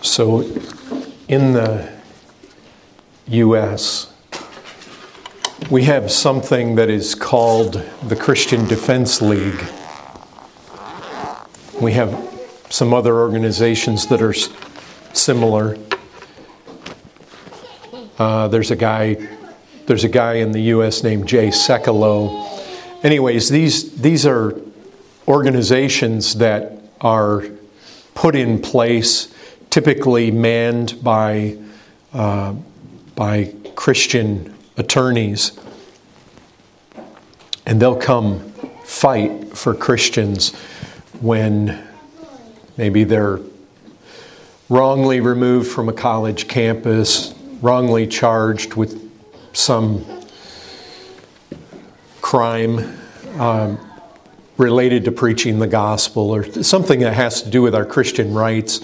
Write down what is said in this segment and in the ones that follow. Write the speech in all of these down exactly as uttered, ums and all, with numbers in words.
So in the U S, we have something that is called the Christian Defense League. We have some other organizations that are similar. Uh, there's a guy, there's a guy in the U S named Jay Sekulow. Anyways, these these are organizations that are put in place, typically manned by uh, by Christian attorneys, and they'll come fight for Christians when maybe they're wrongly removed from a college campus, wrongly charged with some crime um, related to preaching the gospel or something that has to do with our Christian rights.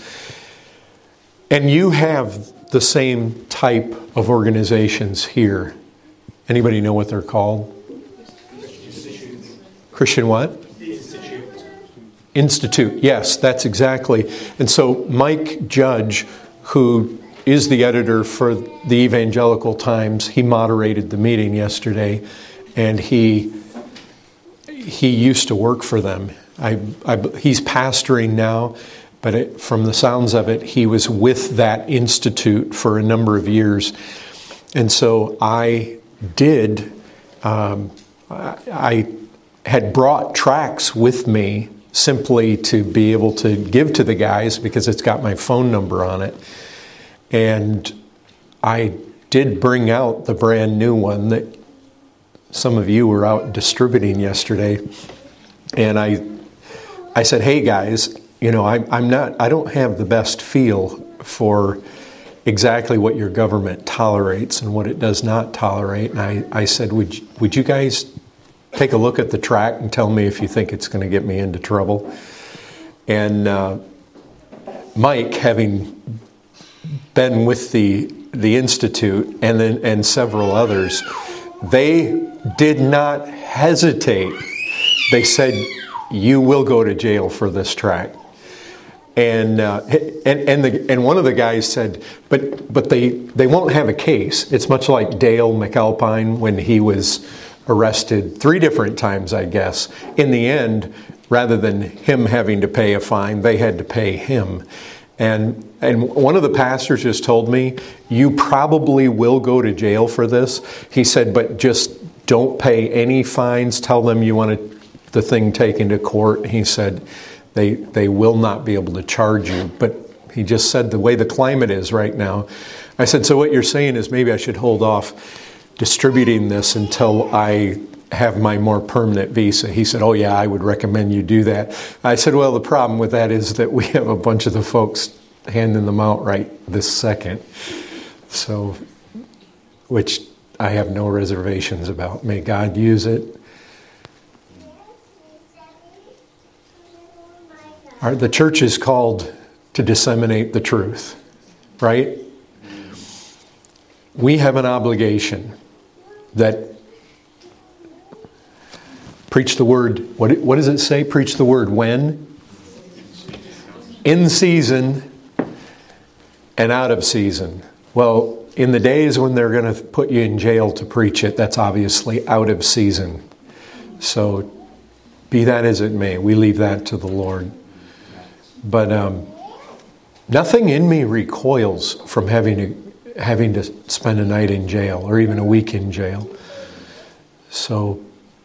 And you have the same type of organizations here. Anybody know what they're called? Institute. Christian what? Institute. Institute, yes, that's exactly. And so Mike Judge, who is the editor for the Evangelical Times, he moderated the meeting yesterday, and he he used to work for them. I, I, he's pastoring now, but it, from the sounds of it, he was with that institute for a number of years. And so I did, um, I, I had brought tracts with me simply to be able to give to the guys because it's got my phone number on it. And I did bring out the brand new one that some of you were out distributing yesterday. And I I said, hey guys, you know, I, I'm not, I don't have the best feel for exactly what your government tolerates and what it does not tolerate. And I, I said, would you, would you guys take a look at the tract and tell me if you think it's going to get me into trouble? And uh, Mike, having been with the the Institute and then and several others, they did not hesitate. They said, you will go to jail for this tract. And uh, and and, the, and one of the guys said, but but they, they won't have a case. It's much like Dale McAlpine when he was arrested three different times, I guess. In the end, rather than him having to pay a fine, they had to pay him. And and one of the pastors just told me, you probably will go to jail for this. He said, but just don't pay any fines. Tell them you want to, the thing taken to court. He said, they they will not be able to charge you. But he just said the way the climate is right now. I said, so what you're saying is maybe I should hold off distributing this until I have my more permanent visa. He said, oh yeah, I would recommend you do that. I said, well, the problem with that is that we have a bunch of the folks handing them out right this second. So, which I have no reservations about. May God use it. Our, the church is called to disseminate the truth, right? We have an obligation that preach the word. What, what does it say? Preach the word when? In season and out of season. Well, in the days when they're going to put you in jail to preach it, that's obviously out of season. So be that as it may, we leave that to the Lord. But um, nothing in me recoils from having to, having to spend a night in jail or even a week in jail. So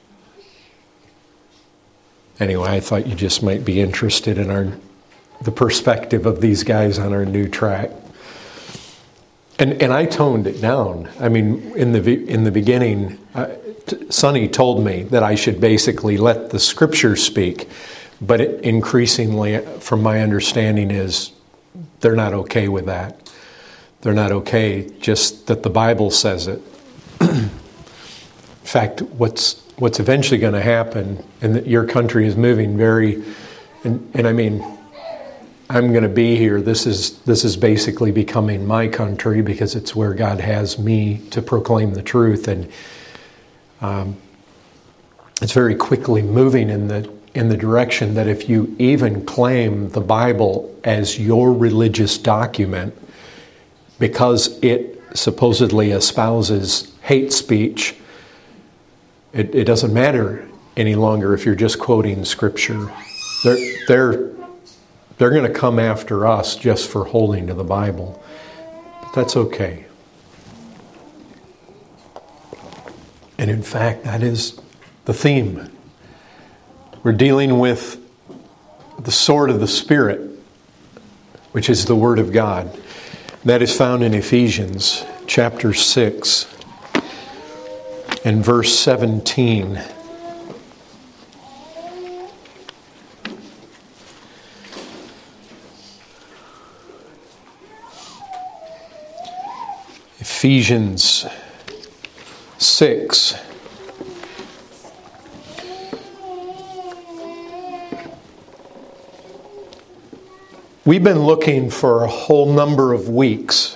anyway, I thought you just might be interested in our the perspective of these guys on our new track. And and I toned it down. I mean, in the in the beginning, uh, Sonny told me that I should basically let the Scripture speak. But it, increasingly, from my understanding, is they're not okay with that. They're not okay just that the Bible says it. In fact, what's what's eventually going to happen, and that your country is moving very, and, and I mean, I'm going to be here. This is this is basically becoming my country because it's where God has me to proclaim the truth, and um, it's very quickly moving in the in the direction that if you even claim the Bible as your religious document, because it supposedly espouses hate speech, it, it doesn't matter any longer if you're just quoting Scripture. They're, they're, they're going to come after us just for holding to the Bible. But that's okay. And in fact, that is the theme. We're dealing with the sword of the Spirit, which is the Word of God. That is found in Ephesians chapter six and verse seventeen. Ephesians six. We've been looking for a whole number of weeks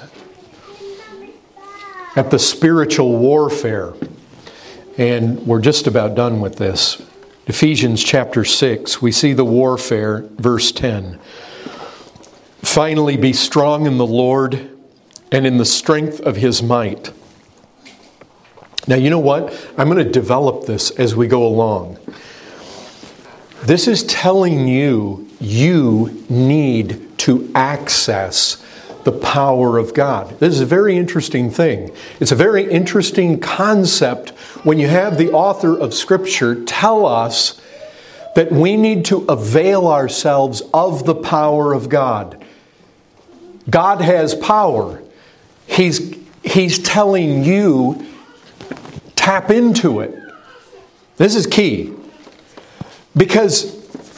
at the spiritual warfare, and we're just about done with this. Ephesians chapter six, we see the warfare, verse ten. Finally, be strong in the Lord and in the strength of His might. Now, you know what? I'm going to develop this as we go along. This is telling you you need to access the power of God. This is a very interesting thing. It's a very interesting concept when you have the author of Scripture tell us that we need to avail ourselves of the power of God. God has power. He's, he's telling you, tap into it. This is key. Because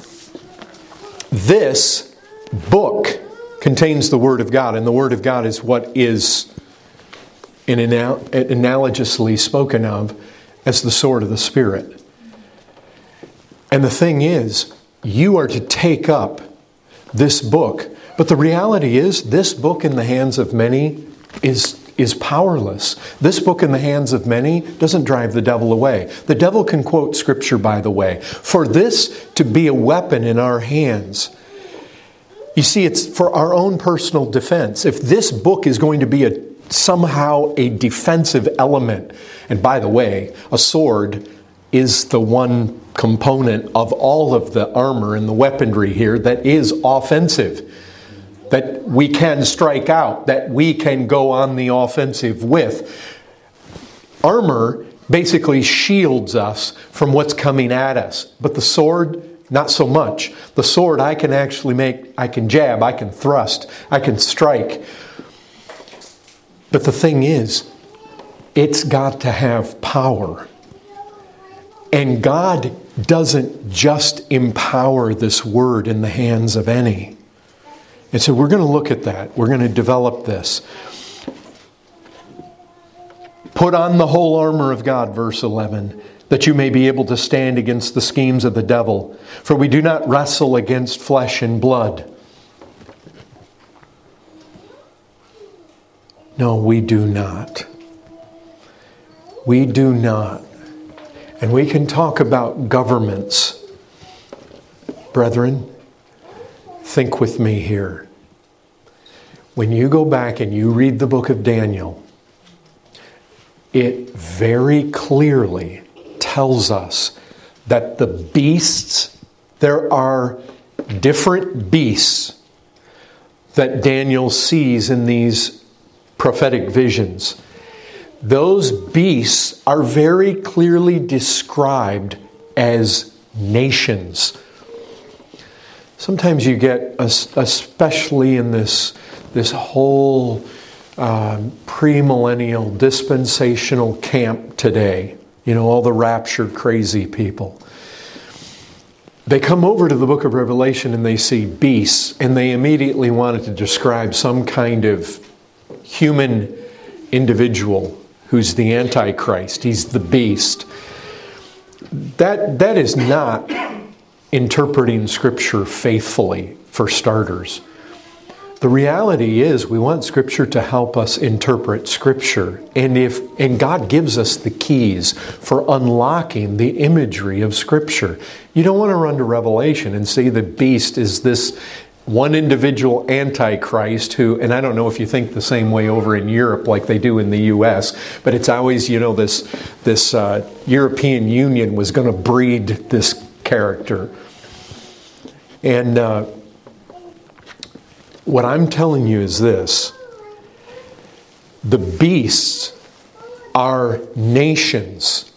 this book contains the Word of God, and the Word of God is what is in anal- analogously spoken of as the sword of the Spirit. And the thing is, you are to take up this book. But the reality is, this book in the hands of many is is powerless. This book in the hands of many doesn't drive the devil away. The devil can quote Scripture, by the way. For this to be a weapon in our hands, you see, it's for our own personal defense. If this book is going to be a somehow a defensive element, and by the way, a sword is the one component of all of the armor and the weaponry here that is offensive, that we can strike out, that we can go on the offensive with. Armor basically shields us from what's coming at us. But the sword, not so much. The sword I can actually make, I can jab, I can thrust, I can strike. But the thing is, it's got to have power. And God doesn't just empower this word in the hands of any. And so we're going to look at that. We're going to develop this. Put on the whole armor of God, verse eleven, that you may be able to stand against the schemes of the devil. For we do not wrestle against flesh and blood. No, we do not. We do not. And we can talk about governments. Brethren, think with me here. When you go back and you read the book of Daniel, it very clearly tells us that the beasts, there are different beasts that Daniel sees in these prophetic visions. Those beasts are very clearly described as nations. Sometimes you get, especially in this, this whole uh, premillennial dispensational camp today, you know, all the rapture crazy people. They come over to the book of Revelation and they see beasts, and they immediately wanted to describe some kind of human individual who's the Antichrist. He's the beast. That that is not interpreting Scripture faithfully, for starters. The reality is we want Scripture to help us interpret Scripture. And if and God gives us the keys for unlocking the imagery of Scripture. You don't want to run to Revelation and see the beast is this one individual antichrist who, and I don't know if you think the same way over in Europe like they do in the U S, but it's always, you know, this, this uh, European Union was going to breed this character. And uh, what I'm telling you is this. The beasts are nations.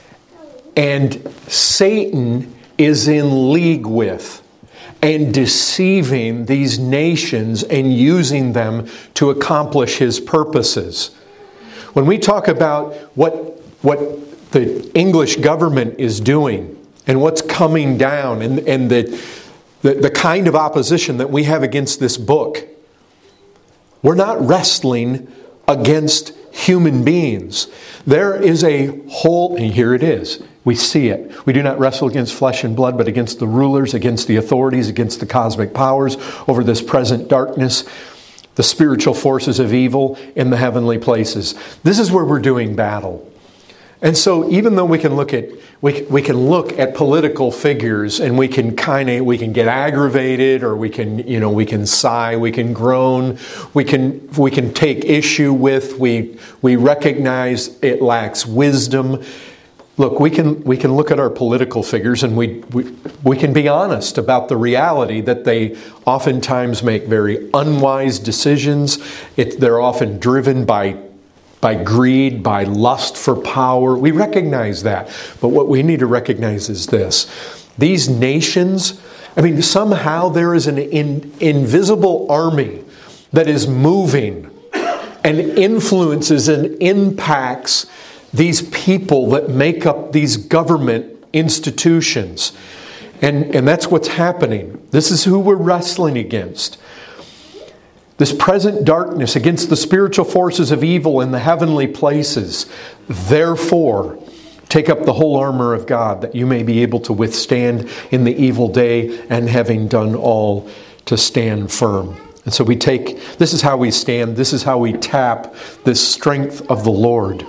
And Satan is in league with and deceiving these nations and using them to accomplish his purposes. When we talk about what, what the English government is doing and what's coming down and, and the The, the kind of opposition that we have against this book. We're not wrestling against human beings. There is a whole, and here it is. We see it. We do not wrestle against flesh and blood, but against the rulers, against the authorities, against the cosmic powers over this present darkness, the spiritual forces of evil in the heavenly places. This is where we're doing battle. And so even though we can look at we we can look at political figures and we can kind of we can get aggravated or we can you know we can sigh, we can groan, we can we can take issue with, we we recognize it lacks wisdom. Look, we can we can look at our political figures and we we, we can be honest about the reality that they oftentimes make very unwise decisions. It, they're often driven by by greed, by lust for power. We recognize that. But what we need to recognize is this. These nations, I mean, somehow there is an in, invisible army that is moving and influences and impacts these people that make up these government institutions. And, and that's what's happening. This is who we're wrestling against. This present darkness against the spiritual forces of evil in the heavenly places. Therefore, take up the whole armor of God that you may be able to withstand in the evil day and having done all to stand firm. And so we take, this is how we stand, this is how we tap this strength of the Lord.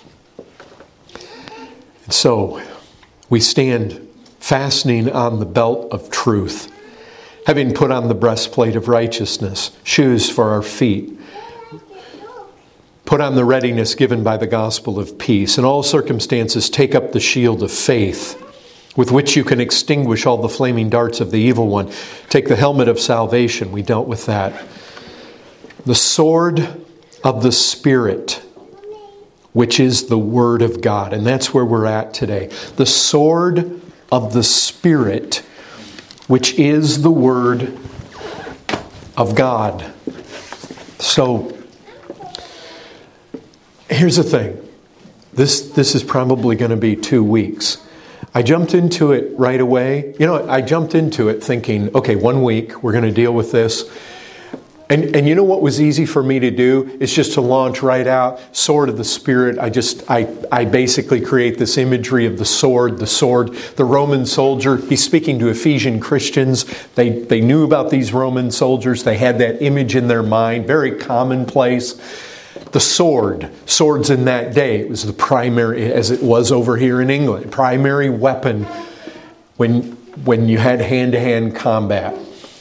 And so we stand fastening on the belt of truth, having put on the breastplate of righteousness, shoes for our feet, put on the readiness given by the gospel of peace. In all circumstances, take up the shield of faith, with which you can extinguish all the flaming darts of the evil one. Take the helmet of salvation. We dealt with that. The sword of the Spirit, which is the Word of God. And that's where we're at today. The sword of the Spirit, which is the Word of God. So, here's the thing. This, this is probably going to be two weeks. I jumped into it right away. You know, I jumped into it thinking, okay, one week, we're going to deal with this. And, and you know what was easy for me to do? It's just to launch right out, sword of the Spirit. I just, I, I basically create this imagery of the sword, the sword, the Roman soldier. He's speaking to Ephesian Christians. They, they knew about these Roman soldiers. They had that image in their mind, very commonplace. The sword, swords in that day, it was the primary, as it was over here in England, primary weapon when, when you had hand-to-hand combat.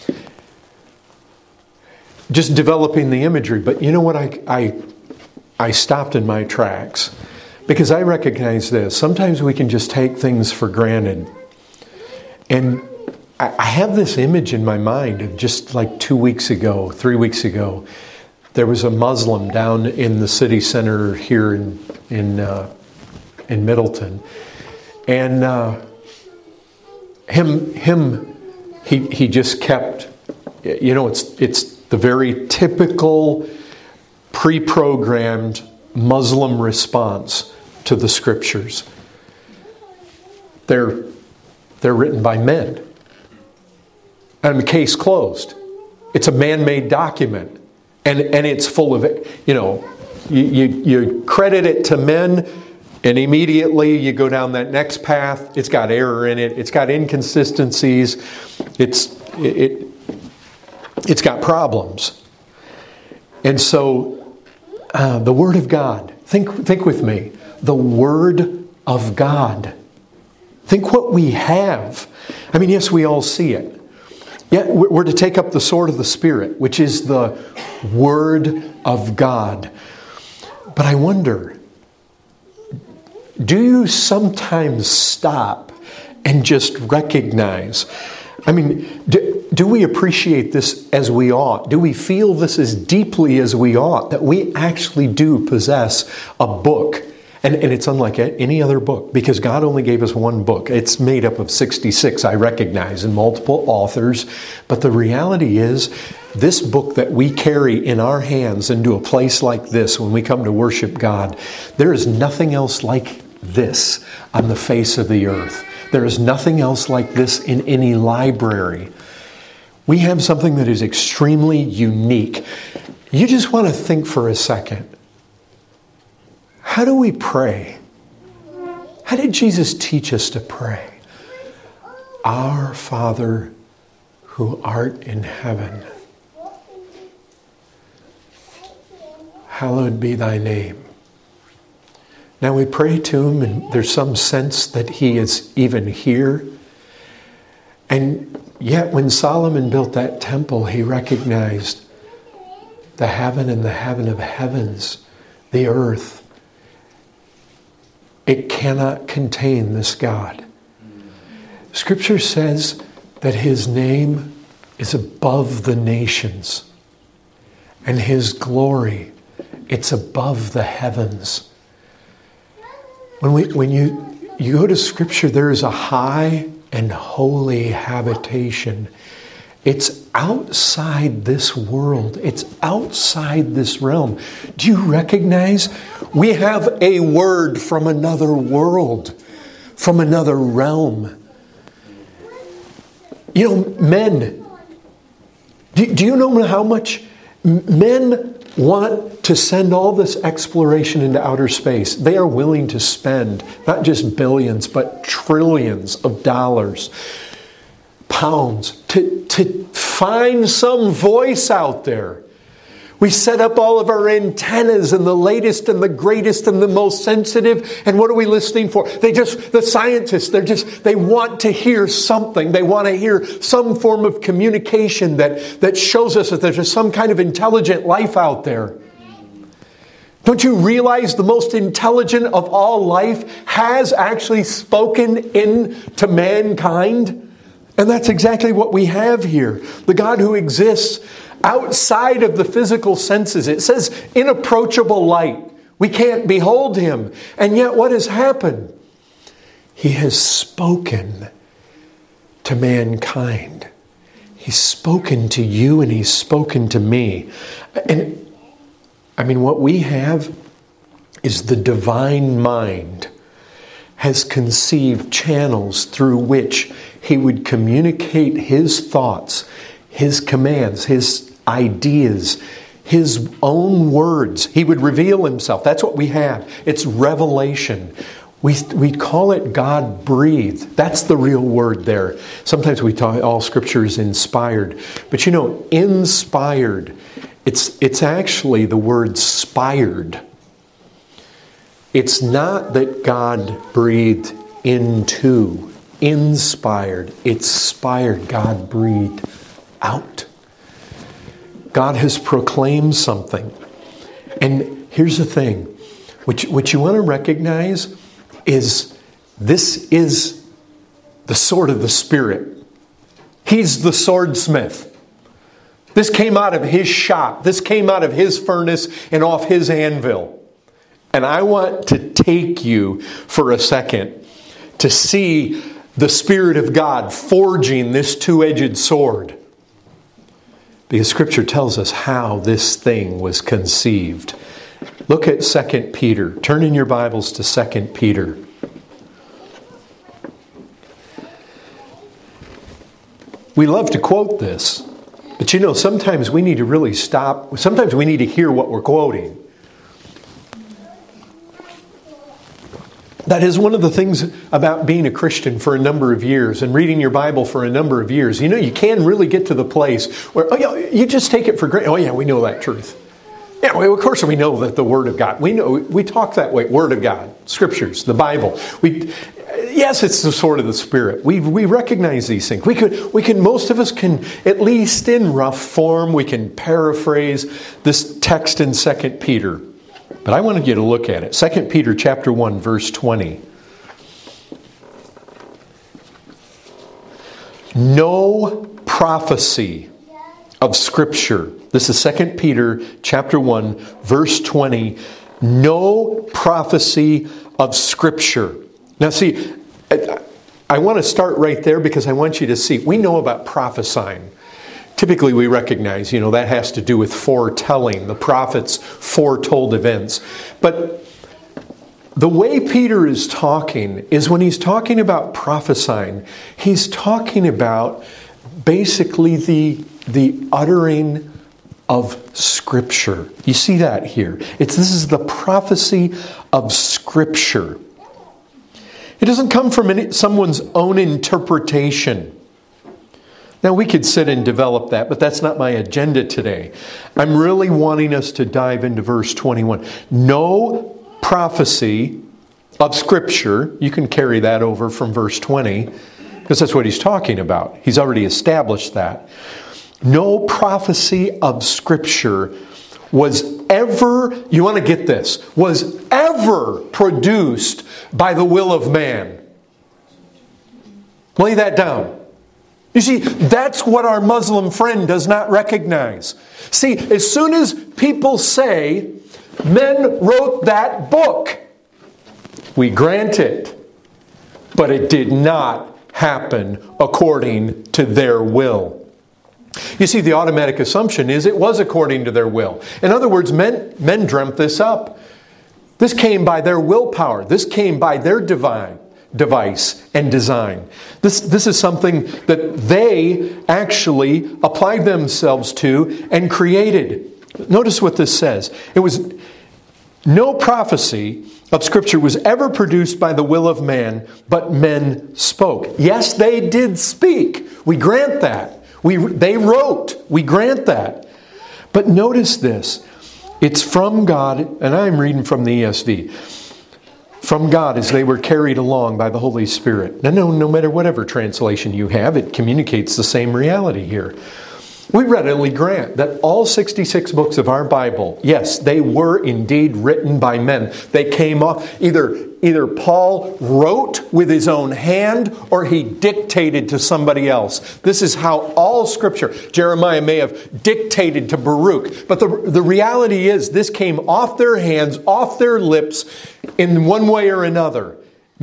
Just developing the imagery. But you know what? I, I, I stopped in my tracks because I recognize this. Sometimes we can just take things for granted. And I, I have this image in my mind of just like two weeks ago, three weeks ago, there was a Muslim down in the city center here in in, uh, in Middleton. And uh, him, him, he he just kept, you know, it's it's the very typical pre-programmed Muslim response to the Scriptures. They're, they're written by men. And the case closed. It's a man-made document. And, and it's full of, you know, you, you, you credit it to men, and immediately you go down that next path. It's got error in it. It's got inconsistencies. It's it, it's got problems. And so, uh, the Word of God, think, think with me, the Word of God. Think what we have. I mean, yes, we all see it. Yeah, we're to take up the sword of the Spirit, which is the Word of God. But I wonder, do you sometimes stop and just recognize? I mean, do, do we appreciate this as we ought? Do we feel this as deeply as we ought? That we actually do possess a book. And, and it's unlike any other book, because God only gave us one book. It's made up of sixty-six, I recognize, and multiple authors. But the reality is, this book that we carry in our hands into a place like this when we come to worship God, there is nothing else like this on the face of the earth. There is nothing else like this in any library. We have something that is extremely unique. You just want to think for a second. How do we pray? How did Jesus teach us to pray? Our Father who art in heaven, hallowed be thy name. Now we pray to Him, and there's some sense that He is even here. And yet when Solomon built that temple, he recognized the heaven and the heaven of heavens, the earth. It cannot contain this God. Scripture says that His name is above the nations, and His glory, it's above the heavens. When we, when you, you go to Scripture, there is a high and holy habitation. It's outside this world. It's outside this realm. Do you recognize we have a word from another world, from another realm? You know, men, do, do you know how much men want to send all this exploration into outer space? They are willing to spend not just billions, but trillions of dollars, pounds, to, to find some voice out there. We set up all of our antennas and the latest and the greatest and the most sensitive. And what are we listening for? They just, the scientists, they're just, they want to hear something. They want to hear some form of communication that, that shows us that there's some kind of intelligent life out there. Don't you realize the most intelligent of all life has actually spoken into mankind? And that's exactly what we have here. The God who exists outside of the physical senses. It says inapproachable light. We can't behold Him. And yet what has happened? He has spoken to mankind. He's spoken to you and He's spoken to me. And I mean, what we have is the divine mind has conceived channels through which He would communicate His thoughts, His commands, His ideas, His own words. He would reveal Himself. That's what we have. It's revelation. We we call it God-breathed. That's the real word there. Sometimes we talk all Scripture is inspired. But you know, inspired, it's it's actually the word spired. It's not that God breathed into, inspired. It's spired. God breathed out. God has proclaimed something. And here's the thing. What you, what you want to recognize is this is the sword of the Spirit. He's the swordsmith. This came out of His shop. This came out of His furnace and off His anvil. And I want to take you for a second to see the Spirit of God forging this two-edged sword. Because Scripture tells us how this thing was conceived. Look at Second Peter. Turn in your Bibles to Second Peter. We love to quote this, but you know, sometimes we need to really stop. Sometimes we need to hear what we're quoting. That is one of the things about being a Christian for a number of years and reading your Bible for a number of years. You know, you can really get to the place where, oh yeah, you just take it for granted. Oh yeah, we know that truth. Yeah, well, of course we know that the Word of God. We know we talk that way. Word of God, Scriptures, the Bible. We, yes, it's the sword of the Spirit. We we recognize these things. We could we can most of us can, at least in rough form, we can paraphrase this text in Second Peter. But I wanted you to look at it. Second Peter chapter one, verse twenty. No prophecy of Scripture. This is Second Peter chapter one, verse twenty. No prophecy of Scripture. Now see, I, I want to start right there because I want you to see. We know about prophesying. Typically we recognize, you know, that has to do with foretelling. The prophets foretold events. But the way Peter is talking is when he's talking about prophesying, he's talking about basically the, the uttering of Scripture. You see that here. It's this is the prophecy of Scripture. It doesn't come from any, someone's own interpretation. Now, we could sit and develop that, but that's not my agenda today. I'm really wanting us to dive into verse twenty-one. No prophecy of Scripture. You can carry that over from verse twenty, because that's what he's talking about. He's already established that. No prophecy of Scripture was ever, you want to get this, was ever produced by the will of man. Lay that down. You see, that's what our Muslim friend does not recognize. See, as soon as people say, men wrote that book, we grant it. But it did not happen according to their will. You see, the automatic assumption is it was according to their will. In other words, men, men dreamt this up. This came by their willpower. This came by their divine device and design. This, this is something that they actually applied themselves to and created. Notice what this says. It was no prophecy of Scripture was ever produced by the will of man, but men spoke. Yes, they did speak. We grant that. We, they wrote. We grant that. But notice this. It's from God, and I'm reading from the E S V. From God as they were carried along by the Holy Spirit. Now, no, no matter whatever translation you have, it communicates the same reality here. We readily grant that all sixty-six books of our Bible, yes, they were indeed written by men. They came off, either, either Paul wrote with his own hand or he dictated to somebody else. This is how all Scripture, Jeremiah may have dictated to Baruch. But the, the reality is this came off their hands, off their lips in one way or another.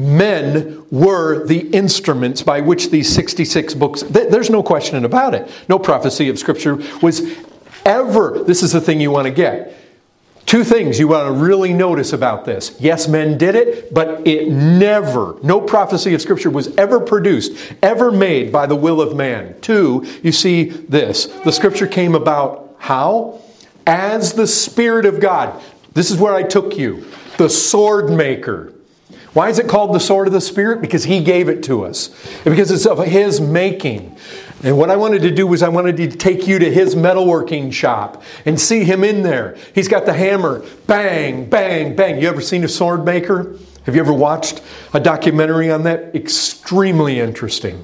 Men were the instruments by which these sixty-six books, there's no question about it. No prophecy of Scripture was ever, this is the thing you want to get. Two things you want to really notice about this. Yes, men did it, but it never, no prophecy of Scripture was ever produced, ever made by the will of man. Two, you see this. The Scripture came about how? As the Spirit of God. This is where I took you. The sword maker. Why is it called the sword of the Spirit? Because He gave it to us. And because it's of His making. And what I wanted to do was I wanted to take you to His metalworking shop and see Him in there. He's got the hammer. Bang, bang, bang. You ever seen a sword maker? Have you ever watched a documentary on that? Extremely interesting.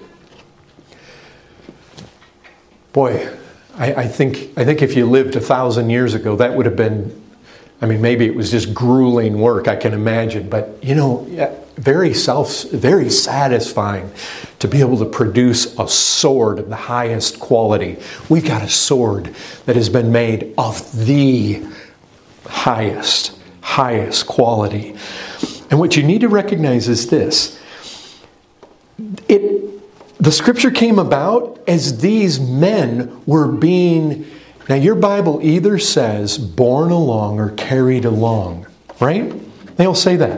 Boy, I, I think I think if you lived a thousand years ago, that would have been, I mean, maybe it was just grueling work, I can imagine. But, you know, very self, very satisfying to be able to produce a sword of the highest quality. We've got a sword that has been made of the highest, highest quality. And what you need to recognize is this. It, the Scripture came about as these men were being... Now, your Bible either says borne along or carried along, right? They'll say that.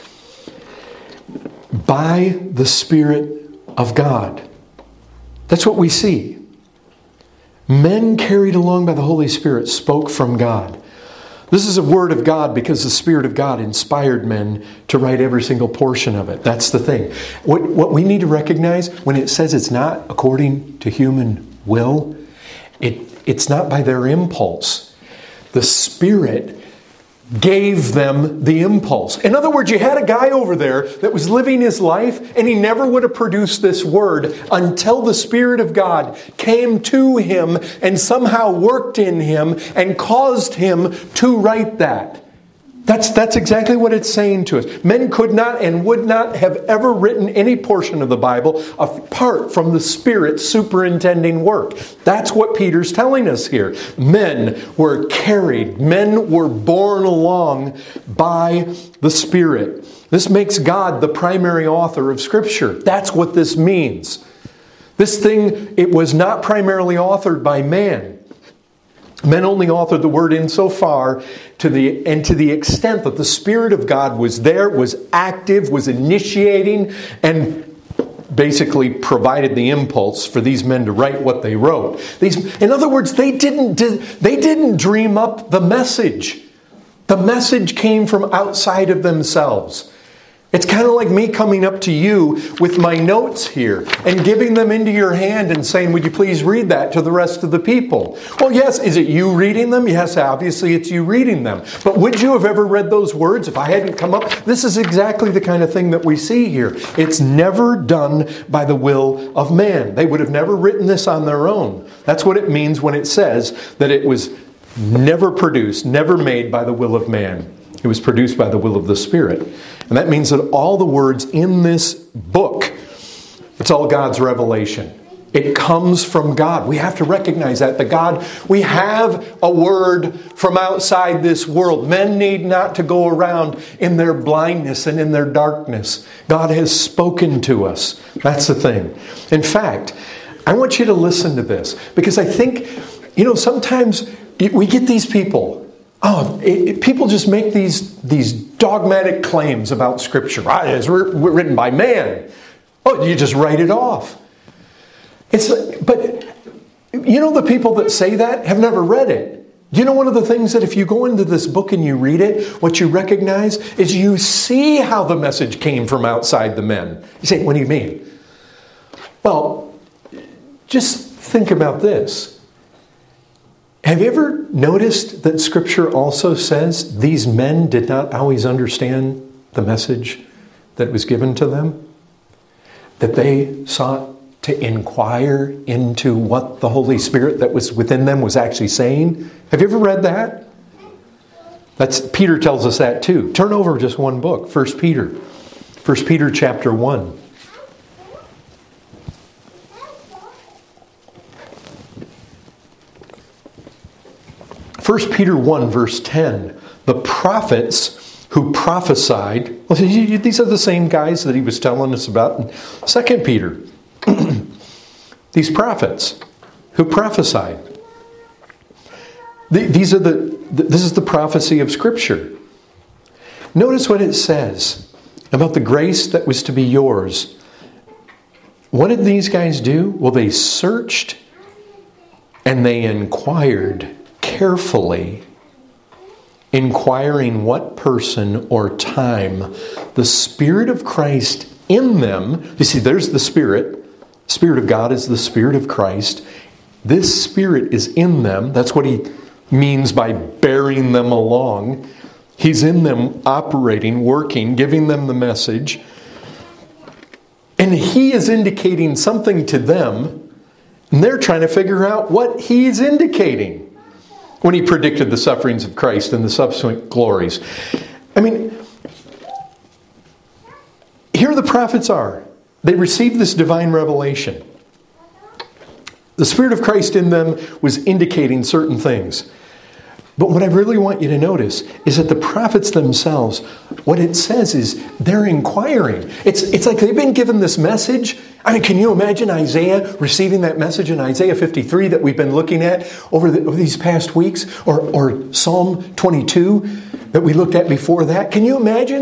By the Spirit of God. That's what we see. Men carried along by the Holy Spirit spoke from God. This is a word of God because the Spirit of God inspired men to write every single portion of it. That's the thing. What, what we need to recognize when it says it's not according to human will, it, it's not by their impulse. The Spirit gave them the impulse. In other words, you had a guy over there that was living his life and he never would have produced this word until the Spirit of God came to him and somehow worked in him and caused him to write that. That's, that's exactly what it's saying to us. Men could not and would not have ever written any portion of the Bible apart from the Spirit superintending work. That's what Peter's telling us here. Men were carried, men were borne along by the Spirit. This makes God the primary author of Scripture. That's what this means. This thing, it was not primarily authored by man. Men only authored the Word insofar to the and to the extent that the Spirit of God was there, was active, was initiating, and basically provided the impulse for these men to write what they wrote. These, in other words, they didn't they didn't dream up the message. The message came from outside of themselves. It's kind of like me coming up to you with my notes here and giving them into your hand and saying, would you please read that to the rest of the people? Well, yes, is it you reading them? Yes, obviously it's you reading them. But would you have ever read those words if I hadn't come up? This is exactly the kind of thing that we see here. It's never done by the will of man. They would have never written this on their own. That's what it means when it says that it was never produced, never made by the will of man. It was produced by the will of the Spirit. And that means that all the words in this book, it's all God's revelation. It comes from God. We have to recognize that. The God, we have a word from outside this world. Men need not to go around in their blindness and in their darkness. God has spoken to us. That's the thing. In fact, I want you to listen to this because I think, you know, sometimes we get these people. Oh, it, it, people just make these, these dogmatic claims about Scripture. Ah, it's written by man. Oh, you just write it off. It's, but, you know, the people that say that have never read it. You know, one of the things that if you go into this book and you read it, what you recognize is you see how the message came from outside the men. You say, what do you mean? Well, just think about this. Have you ever noticed that Scripture also says these men did not always understand the message that was given to them? That they sought to inquire into what the Holy Spirit that was within them was actually saying? Have you ever read that? That's Peter tells us that too. Turn over just one book, First Peter. First Peter chapter one. First Peter one, verse ten. The prophets who prophesied. Well, these are the same guys that he was telling us about in Second Peter. These prophets who prophesied. These are the. This is the prophecy of Scripture. Notice what it says about the grace that was to be yours. What did these guys do? Well, they searched and they inquired carefully, inquiring what person or time the Spirit of Christ in them. You see, there's the Spirit. The Spirit of God is the Spirit of Christ. This Spirit is in them. That's what he means by bearing them along. He's in them, operating, working, giving them the message. And he is indicating something to them, and they're trying to figure out what he's indicating when he predicted the sufferings of Christ and the subsequent glories. I mean, here the prophets are. They received this divine revelation. The Spirit of Christ in them was indicating certain things. But what I really want you to notice is that the prophets themselves, what it says is they're inquiring. It's, it's like they've been given this message. I mean, can you imagine Isaiah receiving that message in Isaiah fifty-three that we've been looking at over, the, over these past weeks? Or, or Psalm twenty-two that we looked at before that? Can you imagine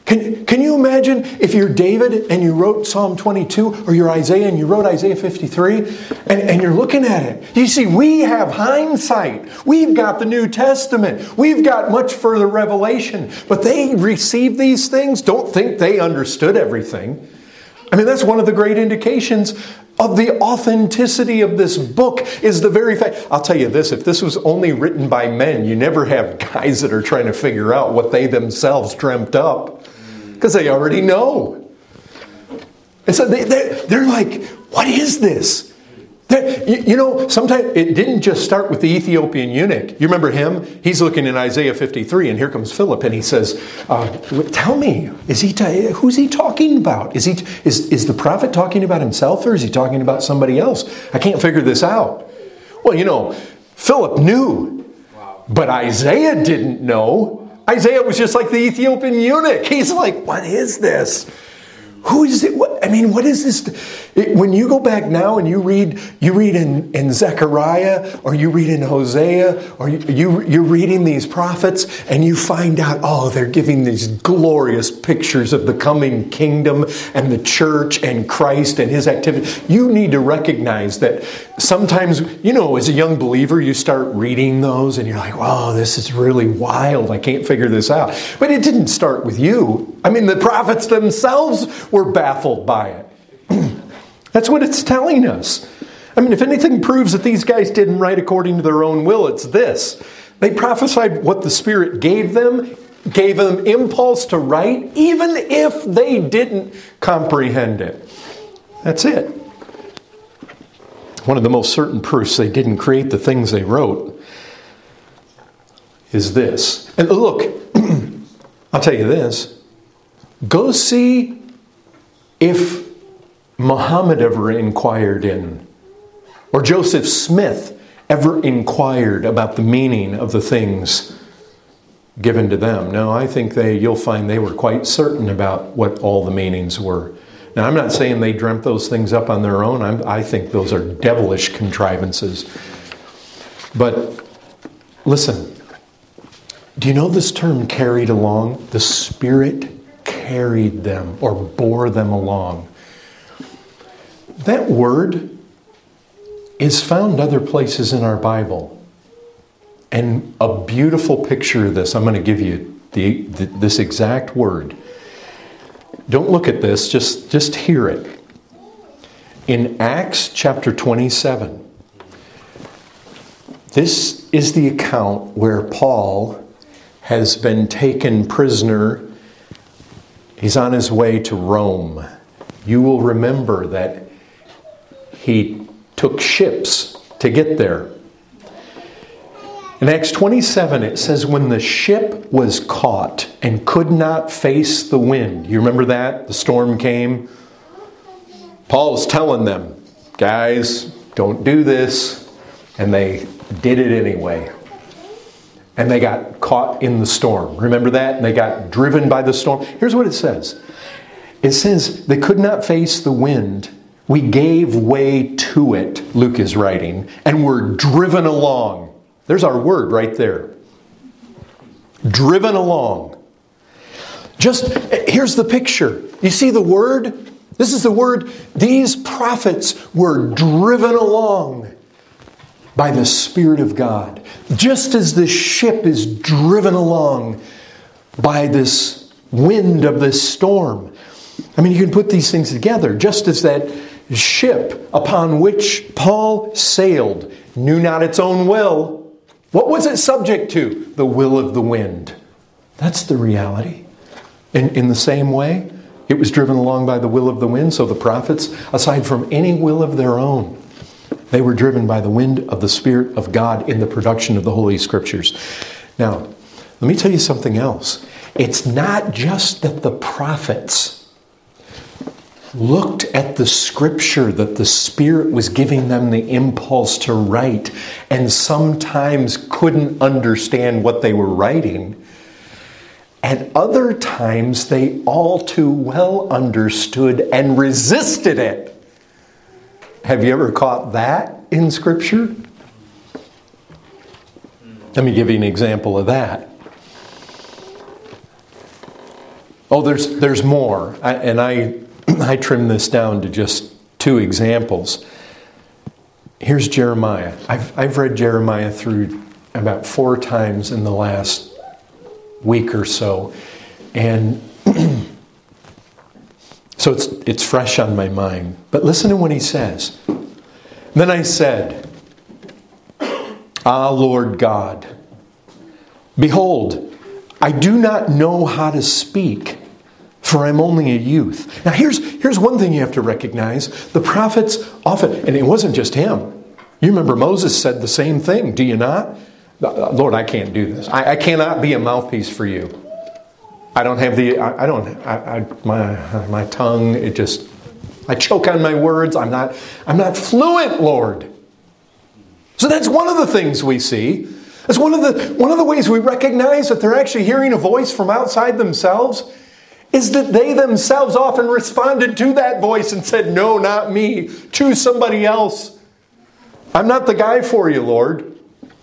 Can, can you imagine if you're David and you wrote Psalm twenty-two, or you're Isaiah and you wrote Isaiah fifty-three, and, and you're looking at it? You see, we have hindsight. We've got the New Testament. We've got much further revelation. But they received these things. Don't think they understood everything. I mean, that's one of the great indications of the authenticity of this book is the very fact. I'll tell you this, if this was only written by men, you never have guys that are trying to figure out what they themselves dreamt up. Because they already know. And so they, they're, they're like, what is this? You, you know, sometimes it didn't just start with the Ethiopian eunuch. You remember him? He's looking in Isaiah fifty-three, and here comes Philip, and he says, uh, "Tell me, is he? Ta- who's he talking about? Is he? Is is the prophet talking about himself, or is he talking about somebody else? I can't figure this out." Well, you know, Philip knew, but Isaiah didn't know. Isaiah was just like the Ethiopian eunuch. He's like, "What is this? Who is it? What, I mean, what is this?" It, when you go back now and you read, you read in, in Zechariah, or you read in Hosea, or you, you, you're reading these prophets, and you find out, oh, they're giving these glorious pictures of the coming kingdom and the church and Christ and His activity. You need to recognize that sometimes, you know, as a young believer, you start reading those, and you're like, wow, this is really wild. I can't figure this out. But it didn't start with you. I mean, the prophets themselves were baffled by it. That's what it's telling us. I mean, if anything proves that these guys didn't write according to their own will, it's this. They prophesied what the Spirit gave them, gave them impulse to write, even if they didn't comprehend it. That's it. One of the most certain proofs they didn't create the things they wrote is this. And look, I'll tell you this. Go see if Muhammad ever inquired in, or Joseph Smith ever inquired about the meaning of the things given to them. No, I think they, you'll find they were quite certain about what all the meanings were. Now, I'm not saying they dreamt those things up on their own. I'm, I think those are devilish contrivances. But listen, do you know this term carried along? The Spirit carried them or bore them along. That word is found other places in our Bible. And a beautiful picture of this, I'm going to give you the, the, this exact word. Don't look at this, just, just hear it. In Acts chapter twenty-seven, this is the account where Paul has been taken prisoner. He's on his way to Rome. You will remember that he took ships to get there. In Acts twenty-seven, it says, when the ship was caught and could not face the wind. You remember that? The storm came. Paul's telling them, guys, don't do this. And they did it anyway. And they got caught in the storm. Remember that? And they got driven by the storm. Here's what it says. It says, they could not face the wind. We gave way to it, Luke is writing, and were driven along. There's our word right there. Driven along. Just, here's the picture. You see the word? This is the word. These prophets were driven along by the Spirit of God. Just as the ship is driven along by this wind of this storm. I mean, you can put these things together. Just as that ship upon which Paul sailed knew not its own will, what was it subject to? The will of the wind. That's the reality. In, in the same way, it was driven along by the will of the wind. So the prophets, aside from any will of their own, they were driven by the wind of the Spirit of God in the production of the Holy Scriptures. Now, let me tell you something else. It's not just that the prophets looked at the Scripture that the Spirit was giving them the impulse to write and sometimes couldn't understand what they were writing. At other times, they all too well understood and resisted it. Have you ever caught that in Scripture? Let me give you an example of that. Oh, there's there's more. I, and I I trimmed this down to just two examples. Here's Jeremiah. I've I've read Jeremiah through about four times in the last week or so. And so it's it's fresh on my mind. But listen to what he says. Then I said, Ah, Lord God, behold, I do not know how to speak, for I'm only a youth. Now here's, here's one thing you have to recognize. The prophets often, and it wasn't just him. You remember Moses said the same thing, do you not? Lord, I can't do this. I, I cannot be a mouthpiece for you. I don't have the, I, I don't, I, I, my, my tongue, it just, I choke on my words. I'm not, I'm not fluent, Lord. So that's one of the things we see. That's one of the one of the ways we recognize that they're actually hearing a voice from outside themselves, is that they themselves often responded to that voice and said, no, not me. Choose somebody else. I'm not the guy for you, Lord.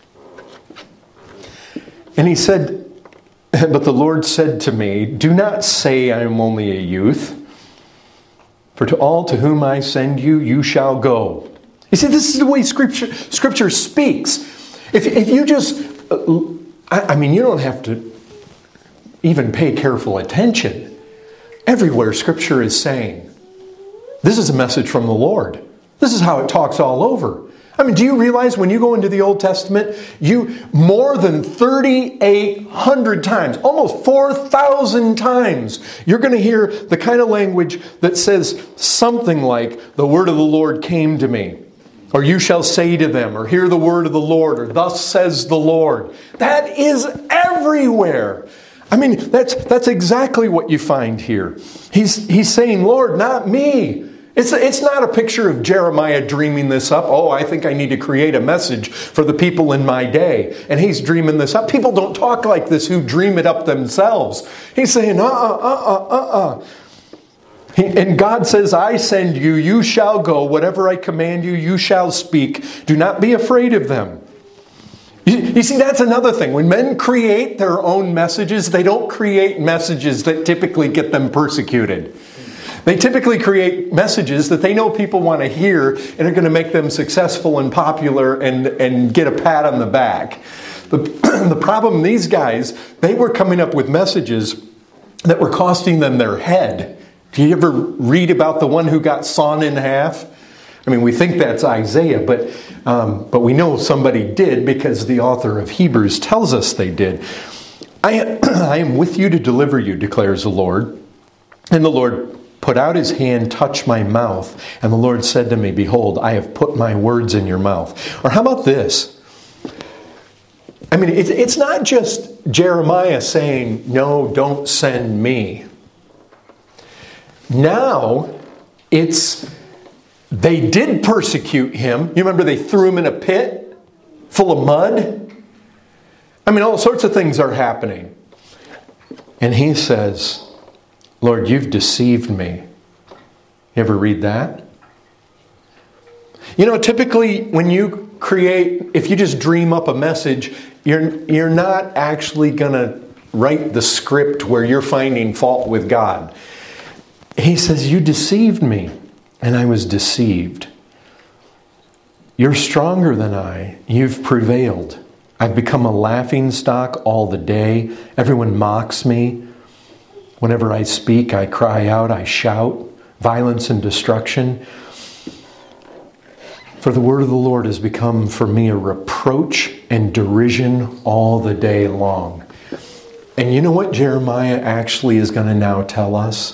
And he said, but the Lord said to me, do not say I am only a youth, for to all to whom I send you, you shall go. You see, this is the way Scripture, Scripture speaks. If, if you just, uh, I, I mean, you don't have to even pay careful attention. Everywhere Scripture is saying, this is a message from the Lord. This is how it talks all over. I mean, do you realize when you go into the Old Testament, you more than thirty-eight hundred times, almost four thousand times, you're going to hear the kind of language that says something like, the word of the Lord came to me. Or you shall say to them, or hear the word of the Lord, or thus says the Lord. That is everywhere. I mean, that's that's exactly what you find here. He's he's saying, Lord, not me. It's it's not a picture of Jeremiah dreaming this up. Oh, I think I need to create a message for the people in my day. And he's dreaming this up. People don't talk like this who dream it up themselves. He's saying, uh-uh, uh-uh, uh-uh. He, and God says, I send you, you shall go. Whatever I command you, you shall speak. Do not be afraid of them. You, you see, that's another thing. When men create their own messages, they don't create messages that typically get them persecuted. They typically create messages that they know people want to hear and are going to make them successful and popular and, and get a pat on the back. The, the problem, these guys, they were coming up with messages that were costing them their head. Do you ever read about the one who got sawn in half? I mean, we think that's Isaiah, but um, but we know somebody did because the author of Hebrews tells us they did. I, I am with you to deliver you, declares the Lord. And the Lord put out his hand, touched my mouth, and the Lord said to me, behold, I have put my words in your mouth. Or how about this? I mean, it, it's not just Jeremiah saying, no, don't send me. Now, it's, they did persecute him. You remember they threw him in a pit full of mud? I mean, all sorts of things are happening. And he says, Lord, you've deceived me. You ever read that? You know, typically when you create, if you just dream up a message, you're, you're not actually going to write the script where you're finding fault with God. He says, you deceived me, and I was deceived. You're stronger than I. You've prevailed. I've become a laughingstock all the day. Everyone mocks me. Whenever I speak, I cry out, I shout, violence and destruction. For the word of the Lord has become for me a reproach and derision all the day long. And you know what Jeremiah actually is going to now tell us?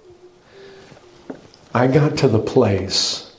I got to the place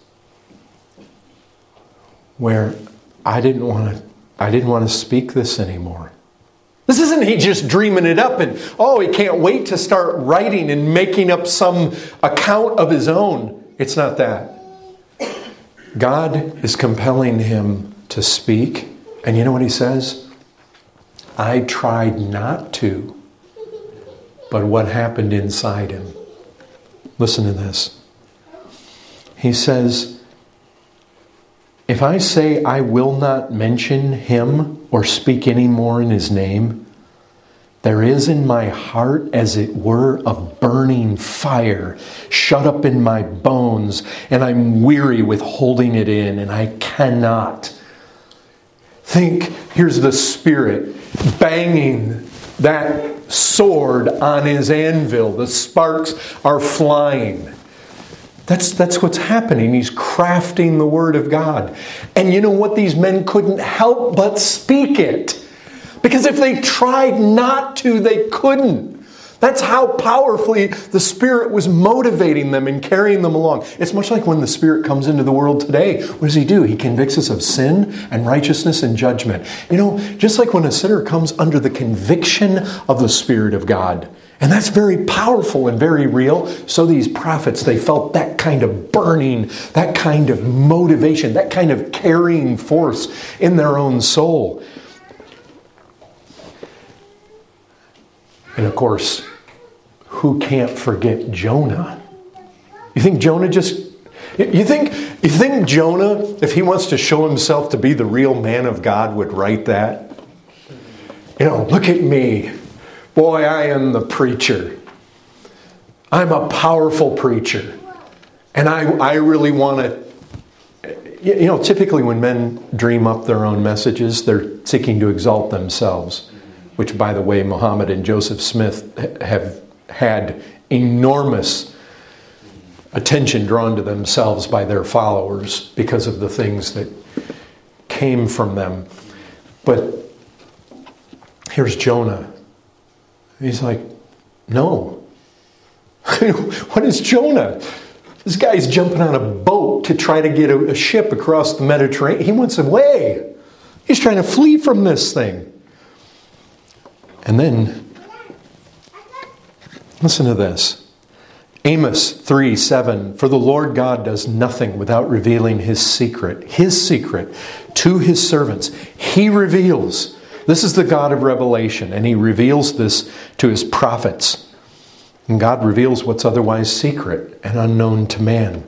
where I didn't want to I didn't want to speak this anymore. This isn't he just dreaming it up and, oh, he can't wait to start writing and making up some account of his own. It's not that. God is compelling him to speak. And you know what he says? I tried not to. But what happened inside him? Listen to this. He says, if I say I will not mention him or speak any more in his name, There is in my heart, as it were, a burning fire shut up in my bones, and I'm weary with holding it in, and I cannot. Think, here's the Spirit banging that sword on his anvil. The sparks are flying. That's, that's what's happening. He's crafting the Word of God. And you know what? These men couldn't help but speak it. Because if they tried not to, they couldn't. That's how powerfully the Spirit was motivating them and carrying them along. It's much like when the Spirit comes into the world today. What does He do? He convicts us of sin and righteousness and judgment. You know, just like when a sinner comes under the conviction of the Spirit of God. And that's very powerful and very real. So these prophets, they felt that kind of burning, that kind of motivation, that kind of carrying force in their own soul. And of course, who can't forget Jonah? You think Jonah just... You think, you think Jonah, if he wants to show himself to be the real man of God, would write that? You know, look at me. Boy, I am the preacher. I'm a powerful preacher. And I, I really want to... You know, typically when men dream up their own messages, they're seeking to exalt themselves. Which, by the way, Muhammad and Joseph Smith have had enormous attention drawn to themselves by their followers because of the things that came from them. But here's Jonah. He's like, no. What is Jonah? This guy's jumping on a boat to try to get a, a ship across the Mediterranean. He wants away. He's trying to flee from this thing. And then, listen to this. Amos three seven. For the Lord God does nothing without revealing His secret, His secret, to His servants. He reveals. This is the God of revelation, and He reveals this to His prophets. And God reveals what's otherwise secret and unknown to man.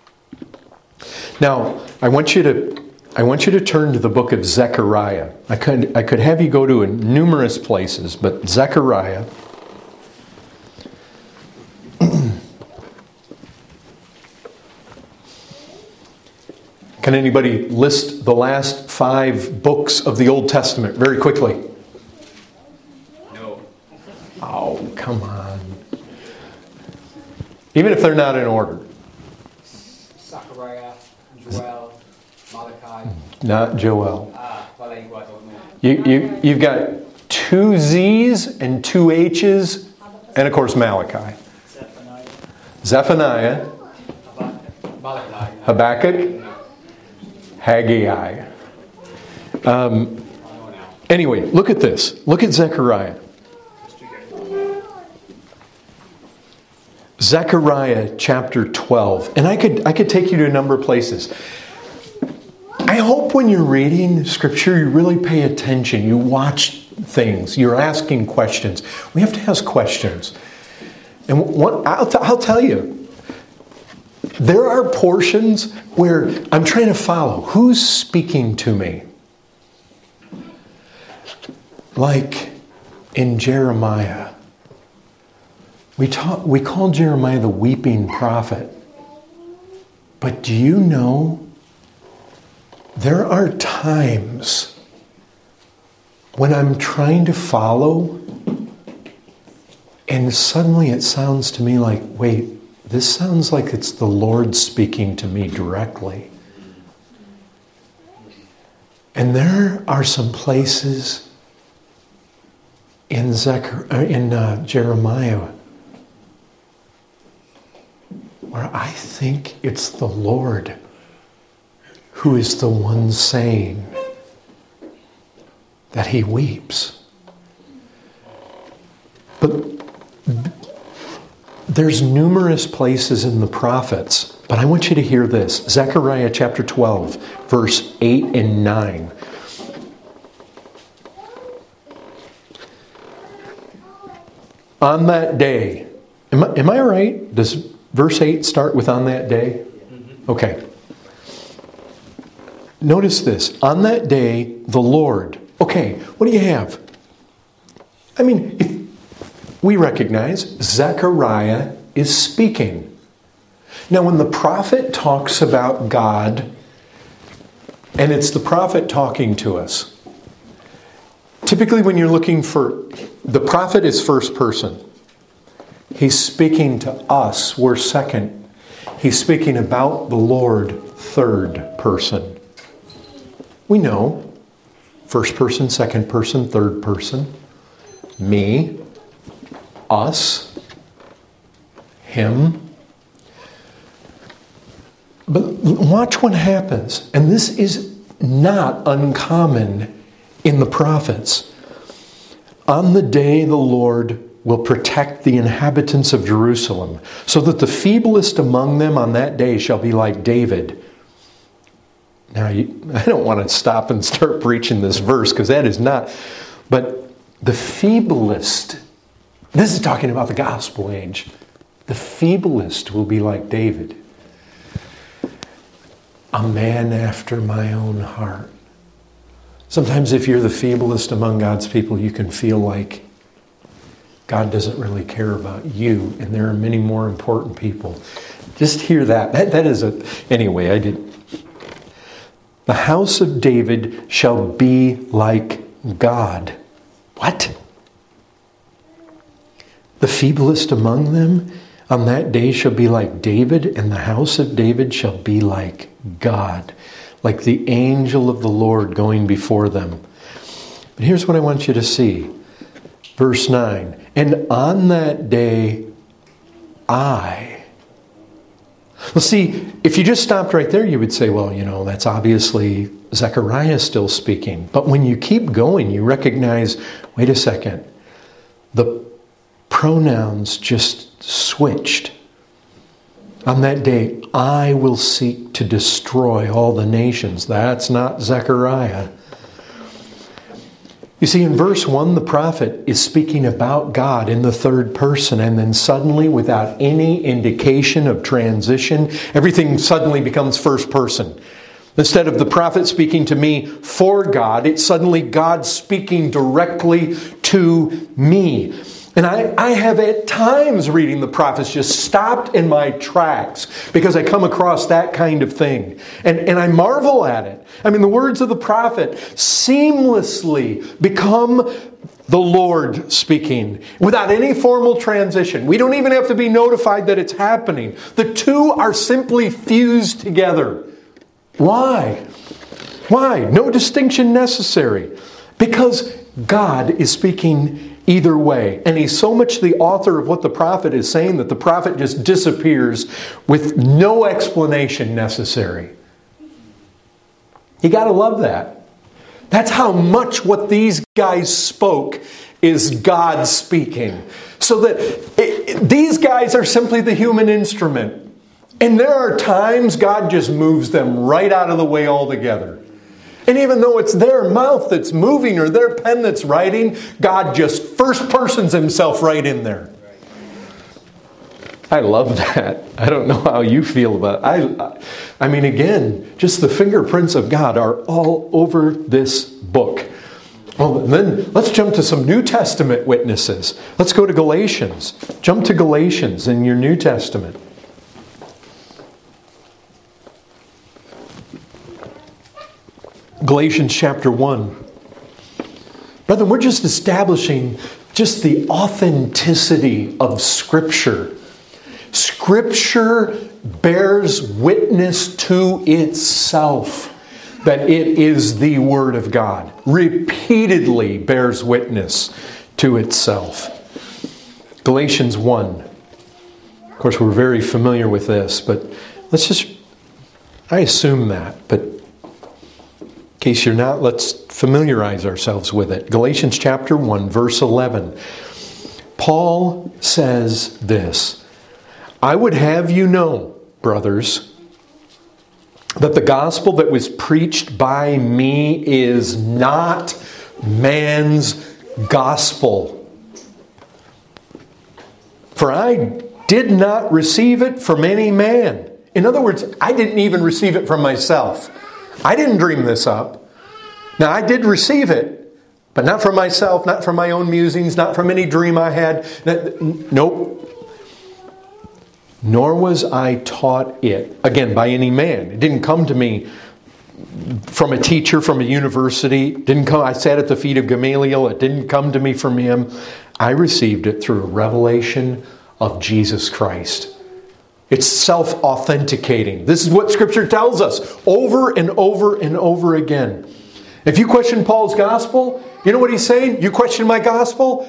Now, I want you to I want you to turn to the book of Zechariah. I could, I could have you go to numerous places, but Zechariah. Can anybody list the last five books of the Old Testament very quickly? No. Oh, come on. Even if they're not in order. Zechariah, Joel, Malachi. Not Joel. Ah, wala igual. You, you, you've got two Z's and two H's, and of course Malachi. Zephaniah. Zephaniah. Malachi. Habakkuk. Haggai. Um, anyway, look at this. Look at Zechariah. Zechariah chapter twelve. And I could I could take you to a number of places. I hope when you're reading Scripture, you really pay attention. You watch things. You're asking questions. We have to ask questions. And what I'll, t- I'll tell you, there are portions where I'm trying to follow. Who's speaking to me? Like in Jeremiah. We talk, we call Jeremiah the weeping prophet. But do you know, there are times when I'm trying to follow and suddenly it sounds to me like, wait, this sounds like it's the Lord speaking to me directly. And there are some places in, Zechariah, in uh, Jeremiah where I think it's the Lord who is the one saying that He weeps. But there's numerous places in the prophets, but I want you to hear this. Zechariah chapter twelve, verse eight and nine. On that day, am I, am I right? Does verse eight start with on that day? Okay. Notice this. On that day, the Lord. Okay, what do you have? I mean, if we recognize Zechariah is speaking. Now, when the prophet talks about God, and it's the prophet talking to us, typically when you're looking for, the prophet is first person. He's speaking to us, we're second. He's speaking about the Lord, third person. We know, first person, second person, third person. Me, us, him. But watch what happens. And this is not uncommon in the prophets. On the day the Lord will protect the inhabitants of Jerusalem, so that the feeblest among them on that day shall be like David. Now, you, I don't want to stop and start preaching this verse, because that is not. But the feeblest, this is talking about the gospel age. The feeblest will be like David. A man after my own heart. Sometimes if you're the feeblest among God's people, you can feel like God doesn't really care about you, and there are many more important people. Just hear that. That, that is a... Anyway, I did... The house of David shall be like God. What? The feeblest among them on that day shall be like David, and the house of David shall be like God, like the angel of the Lord going before them. But here's what I want you to see. Verse nine. And on that day, I... Well, see, if you just stopped right there, you would say, well, you know, that's obviously Zechariah still speaking. But when you keep going, you recognize, wait a second, the pronouns just switched. On that day, I will seek to destroy all the nations. That's not Zechariah. You see, in verse one, the prophet is speaking about God in the third person, and then suddenly, without any indication of transition, everything suddenly becomes first person. Instead of the prophet speaking to me for God, it's suddenly God speaking directly to me. And I, I have at times reading the prophets just stopped in my tracks because I come across that kind of thing. And, and I marvel at it. I mean, the words of the prophet seamlessly become the Lord speaking without any formal transition. We don't even have to be notified that it's happening. The two are simply fused together. Why? Why? No distinction necessary. Because God is speaking either way. And He's so much the author of what the prophet is saying that the prophet just disappears with no explanation necessary. You got to love that. That's how much what these guys spoke is God speaking. So that it, it, these guys are simply the human instrument. And there are times God just moves them right out of the way altogether. And even though it's their mouth that's moving or their pen that's writing, God just first persons Himself right in there. I love that. I don't know how you feel about it. I, I mean, again, just the fingerprints of God are all over this book. Well, then let's jump to some New Testament witnesses. Let's go to Galatians. Jump to Galatians in your New Testament. Galatians chapter one. Brethren, we're just establishing just the authenticity of Scripture. Scripture bears witness to itself that it is the Word of God. Repeatedly bears witness to itself. Galatians one. Of course, we're very familiar with this, but let's just, I assume that, but in case you're not, let's familiarize ourselves with it. Galatians chapter one, verse eleven. Paul says this, I would have you know, brothers, that the gospel that was preached by me is not man's gospel. For I did not receive it from any man. In other words, I didn't even receive it from myself. I didn't dream this up. Now, I did receive it, But not from myself, not from my own musings, not from any dream I had. Nope. Nor was I taught it, again, by any man. It didn't come to me from a teacher, from a university. It didn't come. I sat at the feet of Gamaliel. It didn't come to me from him. I received it through a revelation of Jesus Christ. It's self-authenticating. This is what Scripture tells us over and over and over again. If you question Paul's gospel, you know what he's saying? You question my gospel?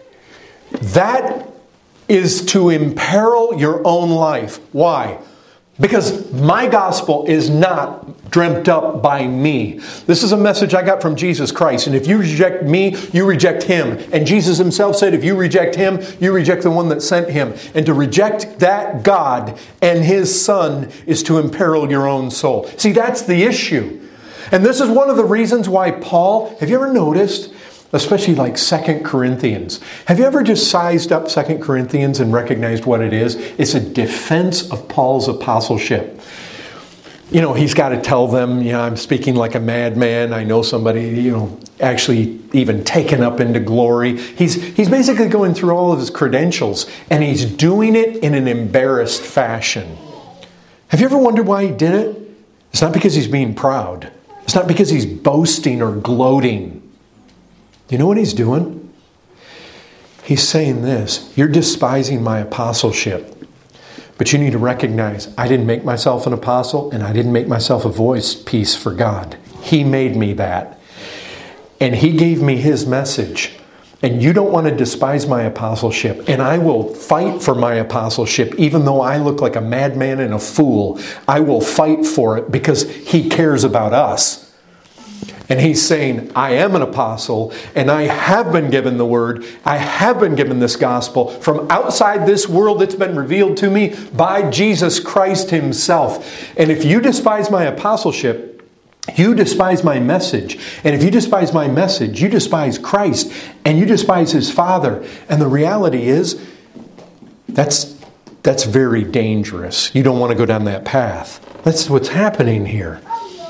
That is to imperil your own life. Why? Because my gospel is not dreamt up by me. This is a message I got from Jesus Christ. And if you reject me, you reject Him. And Jesus Himself said, if you reject Him, you reject the one that sent Him. And to reject that God and His Son is to imperil your own soul. See, that's the issue. And this is one of the reasons why Paul, have you ever noticed, especially like Second Corinthians, have you ever just sized up Second Corinthians and recognized what it is? It's a defense of Paul's apostleship. You know, he's got to tell them, you know, I'm speaking like a madman. I know somebody, you know, actually even taken up into glory. He's, he's basically going through all of his credentials, and he's doing it in an embarrassed fashion. Have you ever wondered why he did it? It's not because he's being proud. It's not because he's boasting or gloating. You know what he's doing? He's saying this: you're despising my apostleship. But you need to recognize, I didn't make myself an apostle, and I didn't make myself a voice piece for God. He made me that. And He gave me His message. And you don't want to despise my apostleship. And I will fight for my apostleship, even though I look like a madman and a fool. I will fight for it because He cares about us. And He's saying, I am an apostle, and I have been given the Word. I have been given this gospel from outside this world. It's been revealed to me by Jesus Christ Himself. And if you despise my apostleship, you despise my message. And if you despise my message, you despise Christ, and you despise His Father. And the reality is, that's, that's very dangerous. You don't want to go down that path. That's what's happening here.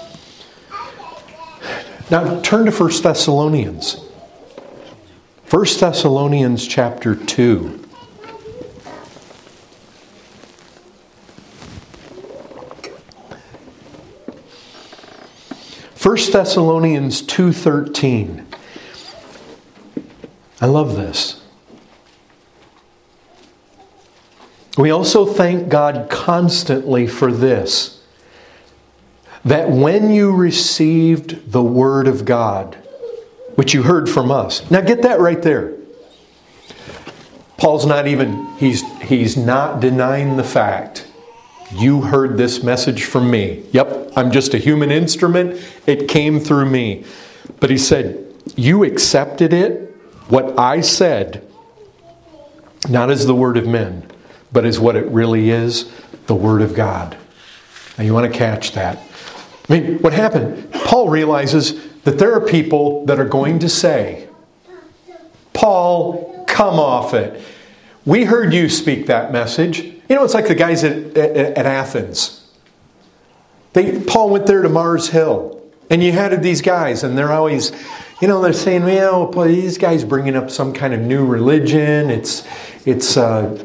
Now turn to First Thessalonians. First Thessalonians chapter two. First Thessalonians two thirteen. I love this. We also thank God constantly for this, that when you received the Word of God, which you heard from us. Now get that right there. Paul's not even, he's, he's not denying the fact. You heard this message from me. Yep, I'm just a human instrument. It came through me. But he said, you accepted it, what I said, not as the word of men, but as what it really is, the Word of God. Now you want to catch that. I mean, what happened? Paul realizes that there are people that are going to say, Paul, come off it. We heard you speak that message. You know, it's like the guys at, at, at Athens. They, Paul went there to Mars Hill. And you had these guys, and they're always, you know, they're saying, well, these guys bringing up some kind of new religion. It's, it's, uh,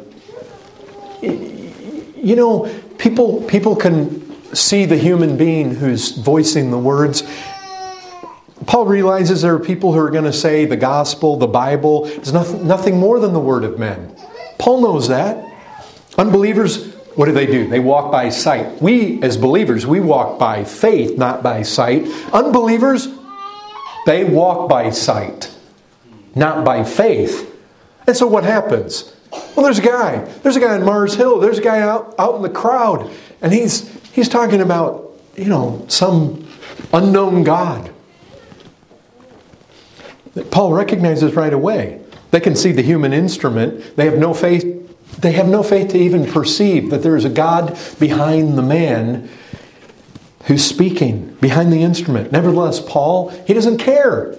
you know, people, people can see the human being who's voicing the words. Paul realizes there are people who are going to say the gospel, the Bible, is nothing, nothing more than the word of men. Paul knows that. Unbelievers, what do they do? They walk by sight. We, as believers, we walk by faith, not by sight. Unbelievers, they walk by sight, not by faith. And so what happens? Well, there's a guy. There's a guy on Mars Hill. There's a guy out, out in the crowd. And he's he's talking about, you know, some unknown God. Paul recognizes right away. They can see the human instrument. They have no faith. They have no faith to even perceive that there is a God behind the man who's speaking, behind the instrument. Nevertheless, Paul, he doesn't care.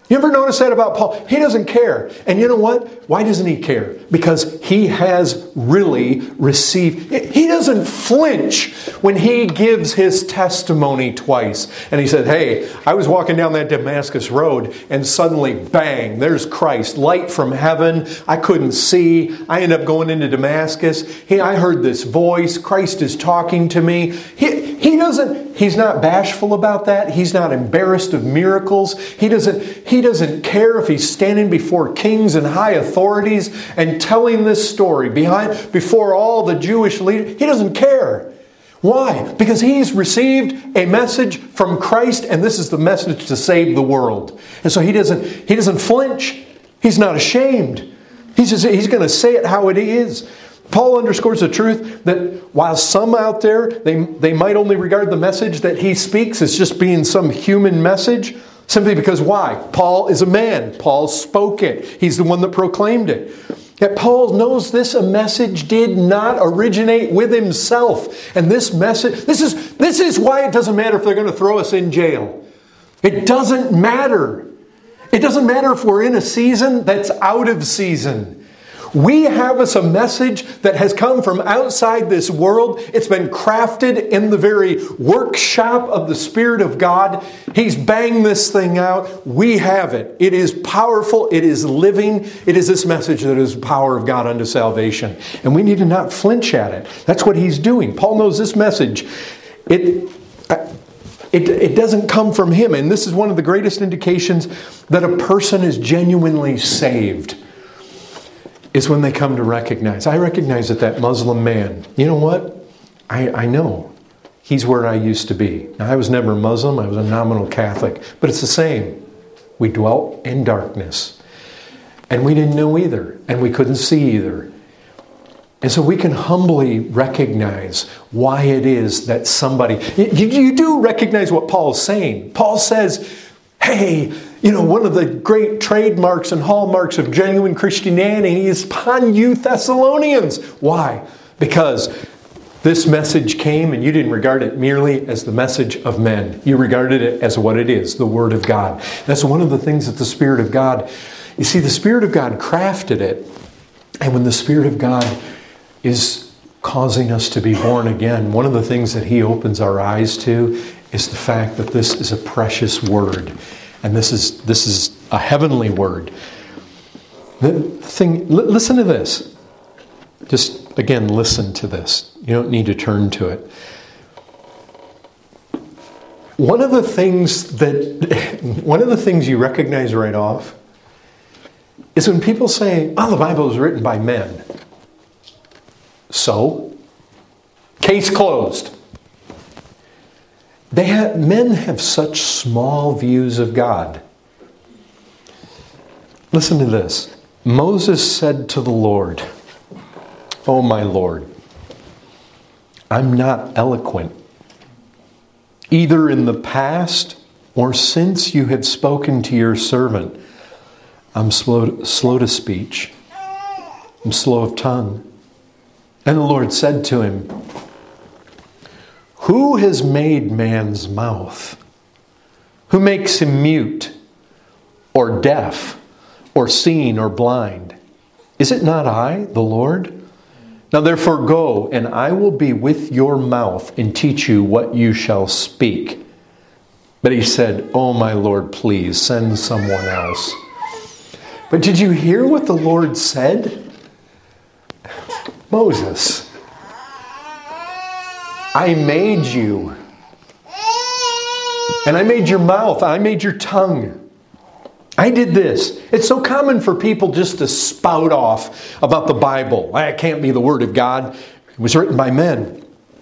You ever notice that about Paul? He doesn't care. And you know what? Why doesn't he care? Because he has really received. He doesn't flinch when he gives his testimony twice. And he said, hey, I was walking down that Damascus road and suddenly, bang, there's Christ. Light from heaven. I couldn't see. I ended up going into Damascus. Hey, I heard this voice. Christ is talking to me. He, he doesn't, he's not bashful about that. He's not embarrassed of miracles. He doesn't, he doesn't care if he's standing before kings and high authorities and telling this story behind, before all the Jewish leaders. He doesn't care. Why? Because he's received a message from Christ, and this is the message to save the world. And so he doesn't, he doesn't flinch. He's not ashamed. He's just, he's going to say it how it is. Paul underscores the truth that while some out there, they, they might only regard the message that he speaks as just being some human message, simply because why? Paul is a man. Paul spoke it. He's the one that proclaimed it. Yet Paul knows this a message did not originate with himself. And this message, this is, this is why it doesn't matter if they're going to throw us in jail. It doesn't matter. It doesn't matter if we're in a season that's out of season. We have us a message that has come from outside this world. It's been crafted in the very workshop of the Spirit of God. He's banged this thing out. We have it. It is powerful. It is living. It is this message that is the power of God unto salvation. And we need to not flinch at it. That's what he's doing. Paul knows this message. It... It, it doesn't come from him. And this is one of the greatest indications that a person is genuinely saved, is when they come to recognize. I recognize that that Muslim man, you know what? I, I know. He's where I used to be. Now, I was never Muslim. I was a nominal Catholic. But it's the same. We dwelt in darkness. And we didn't know either. And we couldn't see either. And so we can humbly recognize why it is that somebody... You, you do recognize what Paul's saying. Paul says, hey, you know, one of the great trademarks and hallmarks of genuine Christianity is upon you Thessalonians. Why? Because this message came and you didn't regard it merely as the message of men. You regarded it as what it is, the Word of God. That's one of the things that the Spirit of God... You see, the Spirit of God crafted it. And when the Spirit of God is causing us to be born again, one of the things that He opens our eyes to is the fact that this is a precious Word. And this is this is a heavenly Word. The thing, listen to this. Just, again, listen to this. You don't need to turn to it. One of the things that, one of the things you recognize right off is when people say, oh, the Bible was written by men. So, case closed. They have, men have such small views of God. Listen to this. Moses said to the Lord, "Oh my Lord, I'm not eloquent, either in the past or since you have spoken to your servant. I'm slow, slow to speech. I'm slow of tongue." And the Lord said to him, "Who has made man's mouth? Who makes him mute or deaf or seeing or blind? Is it not I, the Lord? Now therefore go, and I will be with your mouth and teach you what you shall speak." But he said, "Oh my Lord, please send someone else." But did you hear what the Lord said? "Moses, I made you. And I made your mouth. I made your tongue. I did this." It's so common for people just to spout off about the Bible. It can't be the Word of God. It was written by men.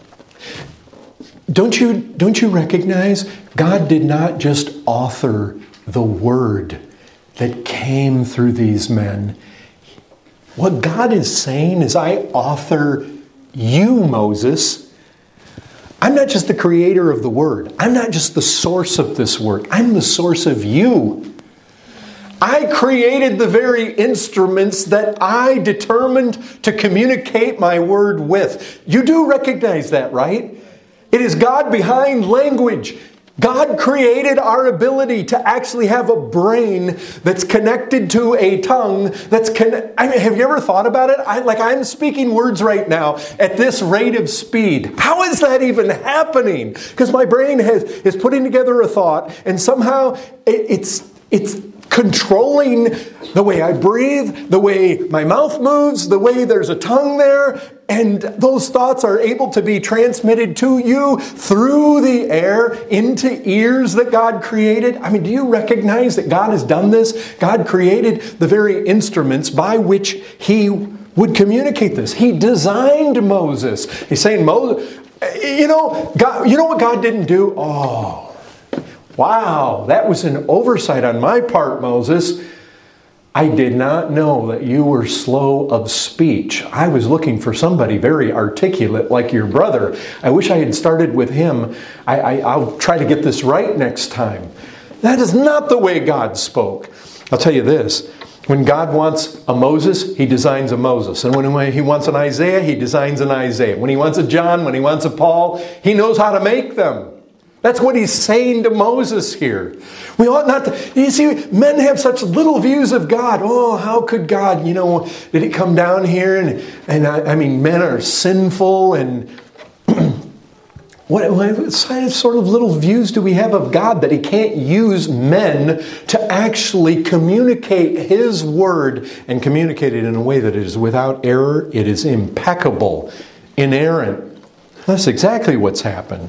Don't you, don't you recognize God did not just author the Word that came through these men? What God is saying is, I author you, Moses. I'm not just the creator of the Word. I'm not just the source of this Word. I'm the source of you. I created the very instruments that I determined to communicate my Word with. You do recognize that, right? It is God behind language. God created our ability to actually have a brain that's connected to a tongue that's con- I mean, have you ever thought about it? I, like I'm speaking words right now at this rate of speed. How is that even happening? Because my brain has is putting together a thought, and somehow it, it's it's controlling the way I breathe, the way my mouth moves, the way there's a tongue there, and those thoughts are able to be transmitted to you through the air into ears that God created. I mean, do you recognize that God has done this? God created the very instruments by which He would communicate this. He designed Moses. He's saying, Moses, you know, God, you know what God didn't do? Oh, wow, that was an oversight on my part, Moses. I did not know that you were slow of speech. I was looking for somebody very articulate like your brother. I wish I had started with him. I, I, I'll try to get this right next time. That is not the way God spoke. I'll tell you this. When God wants a Moses, He designs a Moses. And when He wants an Isaiah, He designs an Isaiah. When He wants a John, when He wants a Paul, He knows how to make them. That's what He's saying to Moses here. We ought not to, you see, men have such little views of God. Oh, how could God, you know, did He come down here? And, and I, I mean, men are sinful. And what, what sort of little views do we have of God that He can't use men to actually communicate His word and communicate it in a way that is without error? It is impeccable, inerrant. That's exactly what's happened.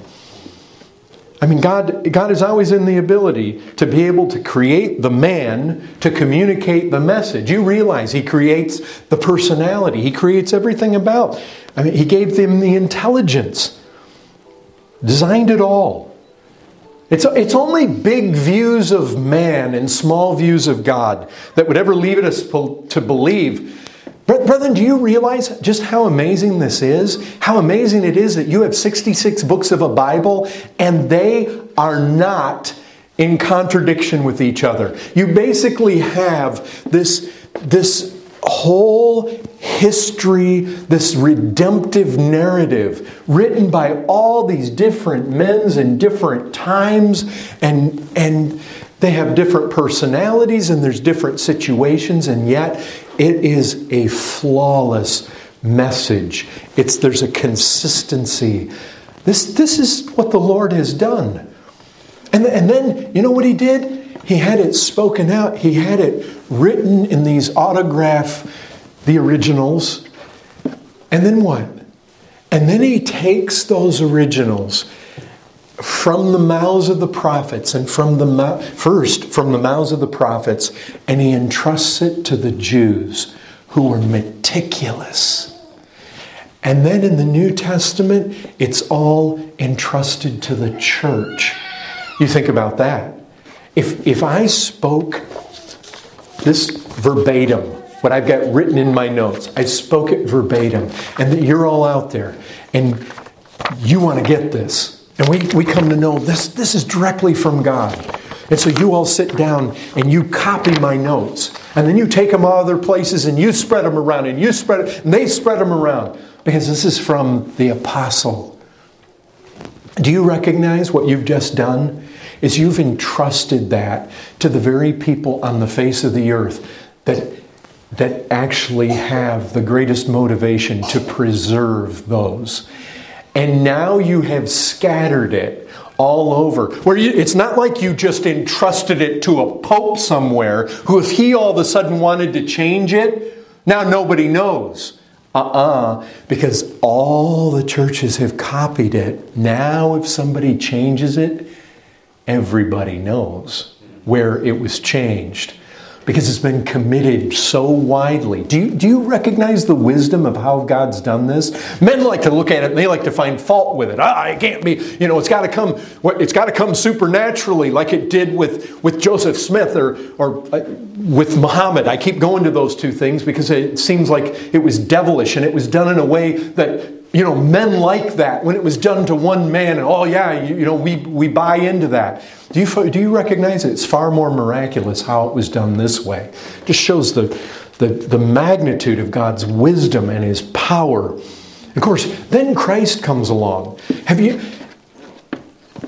I mean, God, God is always in the ability to be able to create the man to communicate the message. You realize He creates the personality. He creates everything about. I mean, He gave them the intelligence. Designed it all. It's, it's only big views of man and small views of God that would ever lead us to believe. Brethren, do you realize just how amazing this is? How amazing it is that you have sixty-six books of a Bible and they are not in contradiction with each other. You basically have this, this whole history, this redemptive narrative written by all these different men in different times, and, and they have different personalities and there's different situations, and yet it is a flawless message. It's there's a consistency. This, this is what the Lord has done. And, and then, you know what He did? He had it spoken out. He had it written in these autograph, the originals. And then what? And then He takes those originals from the mouths of the prophets and from the mou- first from the mouths of the prophets, and He entrusts it to the Jews who were meticulous. And then in the New Testament, it's all entrusted to the church. You think about that. If if I spoke this verbatim, what I've got written in my notes, I spoke it verbatim, and that you're all out there, and you want to get this. And we, we come to know this, this is directly from God. And so you all sit down and you copy my notes. And then you take them other places and you spread them around. And you spread it, and they spread them around. Because this is from the apostle. Do you recognize what you've just done? Is you've entrusted that to the very people on the face of the earth that, that actually have the greatest motivation to preserve those. And now you have scattered it all over. Where you, it's not like you just entrusted it to a pope somewhere who, if he all of a sudden wanted to change it, now nobody knows. Uh-uh. Because all the churches have copied it. Now if somebody changes it, everybody knows where it was changed. Because it's been committed so widely. Do you, do you recognize the wisdom of how God's done this? Men like to look at it and they like to find fault with it. Ah, it can't be, you know, it's got to come, it's got to come supernaturally like it did with, with Joseph Smith or, or with Muhammad. I keep going to those two things because it seems like it was devilish and it was done in a way that, you know, men like that. When it was done to one man, and oh yeah, you, you know, we, we buy into that. Do you, do you recognize it? It's far more miraculous how it was done this way. It just shows the, the, the magnitude of God's wisdom and His power. Of course, then Christ comes along. Have you...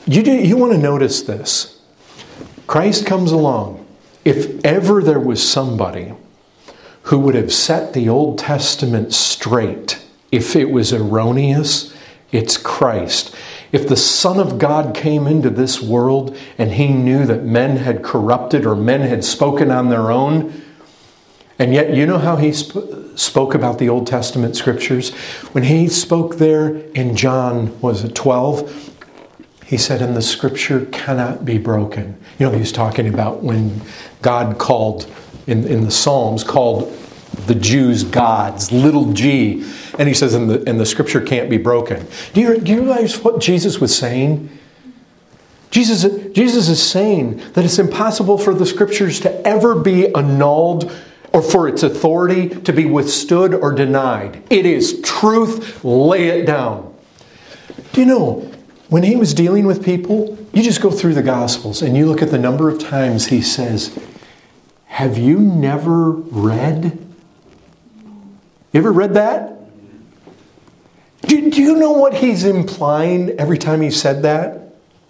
You, do, you want to notice this. Christ comes along. If ever there was somebody who would have set the Old Testament straight, if it was erroneous, it's Christ. If the Son of God came into this world and He knew that men had corrupted or men had spoken on their own, and yet you know how He sp- spoke about the Old Testament Scriptures? When He spoke there in John, was it twelve? He said, and the Scripture cannot be broken. You know, He was talking about when God called, in, in the Psalms, called the Jews gods, little g. And He says, and the, and the Scripture can't be broken. Do you, do you realize what Jesus was saying? Jesus, Jesus is saying that it's impossible for the Scriptures to ever be annulled or for its authority to be withstood or denied. It is truth. Lay it down. Do you know, when He was dealing with people, you just go through the Gospels and you look at the number of times He says, have you never read? You ever read that? Do, do you know what He's implying every time He said that?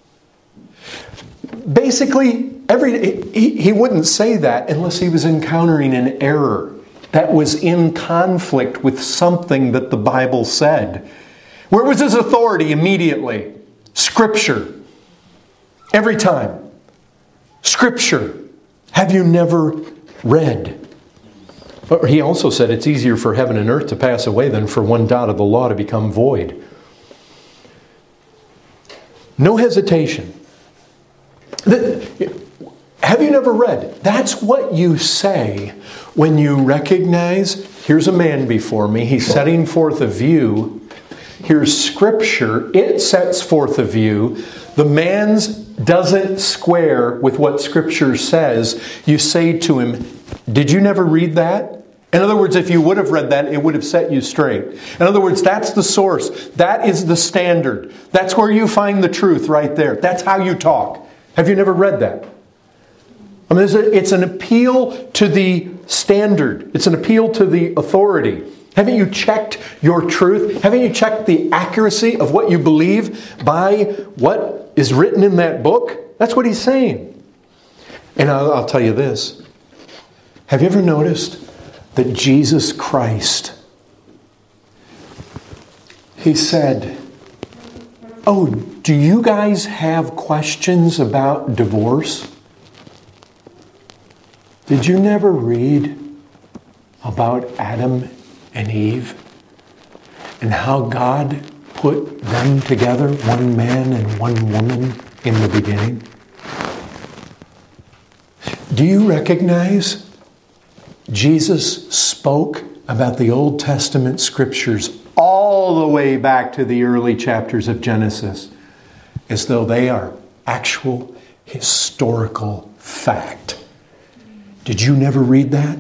Basically, every he, he wouldn't say that unless He was encountering an error that was in conflict with something that the Bible said. Where was His authority immediately? Scripture. Every time. Scripture. Have you never read? But He also said it's easier for heaven and earth to pass away than for one dot of the law to become void. No hesitation. Have you never read? That's what you say when you recognize, here's a man before me. He's setting forth a view. Here's Scripture. It sets forth a view. The man's doesn't square with what Scripture says. You say to him, did you never read that? In other words, if you would have read that, it would have set you straight. In other words, that's the source. That is the standard. That's where you find the truth right there. That's how you talk. Have you never read that? I mean, it's an appeal to the standard. It's an appeal to the authority. Haven't you checked your truth? Haven't you checked the accuracy of what you believe by what is written in that book? That's what He's saying. And I'll, I'll tell you this. Have you ever noticed that Jesus Christ, He said, oh, do you guys have questions about divorce? Did you never read about Adam and Eve and how God put them together, one man and one woman, in the beginning? Do you recognize Jesus spoke about the Old Testament Scriptures all the way back to the early chapters of Genesis as though they are actual historical fact? Did you never read that?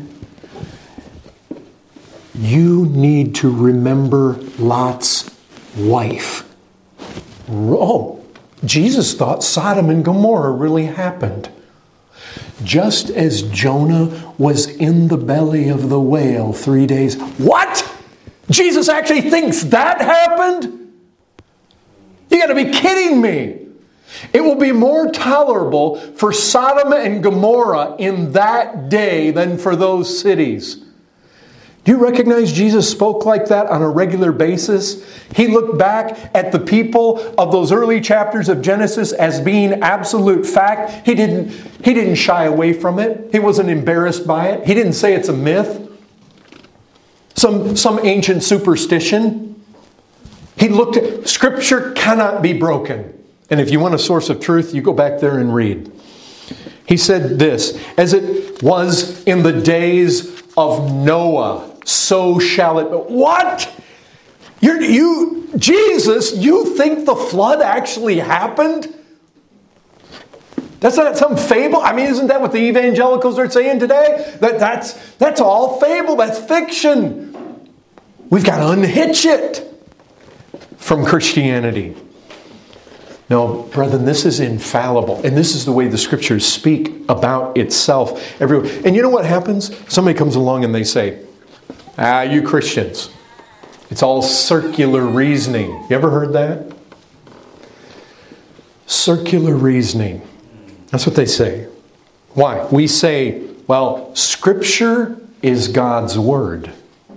You need to remember Lot's wife. Oh, Jesus thought Sodom and Gomorrah really happened. Just as Jonah was in the belly of the whale three days. What? Jesus actually thinks that happened? You got to be kidding me. It will be more tolerable for Sodom and Gomorrah in that day than for those cities. Do you recognize Jesus spoke like that on a regular basis? He looked back at the people of those early chapters of Genesis as being absolute fact. He didn't, he didn't shy away from it. He wasn't embarrassed by it. He didn't say it's a myth, some, some ancient superstition. He looked at, Scripture cannot be broken. And if you want a source of truth, you go back there and read. He said this, as it was in the days of Noah, so shall it be. What? You're, you, Jesus, you think the flood actually happened? That's not some fable? I mean, isn't that what the evangelicals are saying today? That that's, that's all fable. That's fiction. We've got to unhitch it from Christianity. No, brethren, this is infallible. And this is the way the Scriptures speak about itself everywhere. And you know what happens? Somebody comes along and they say, ah, you Christians, it's all circular reasoning. You ever heard that? Circular reasoning. That's what they say. Why? We say, well, Scripture is God's Word.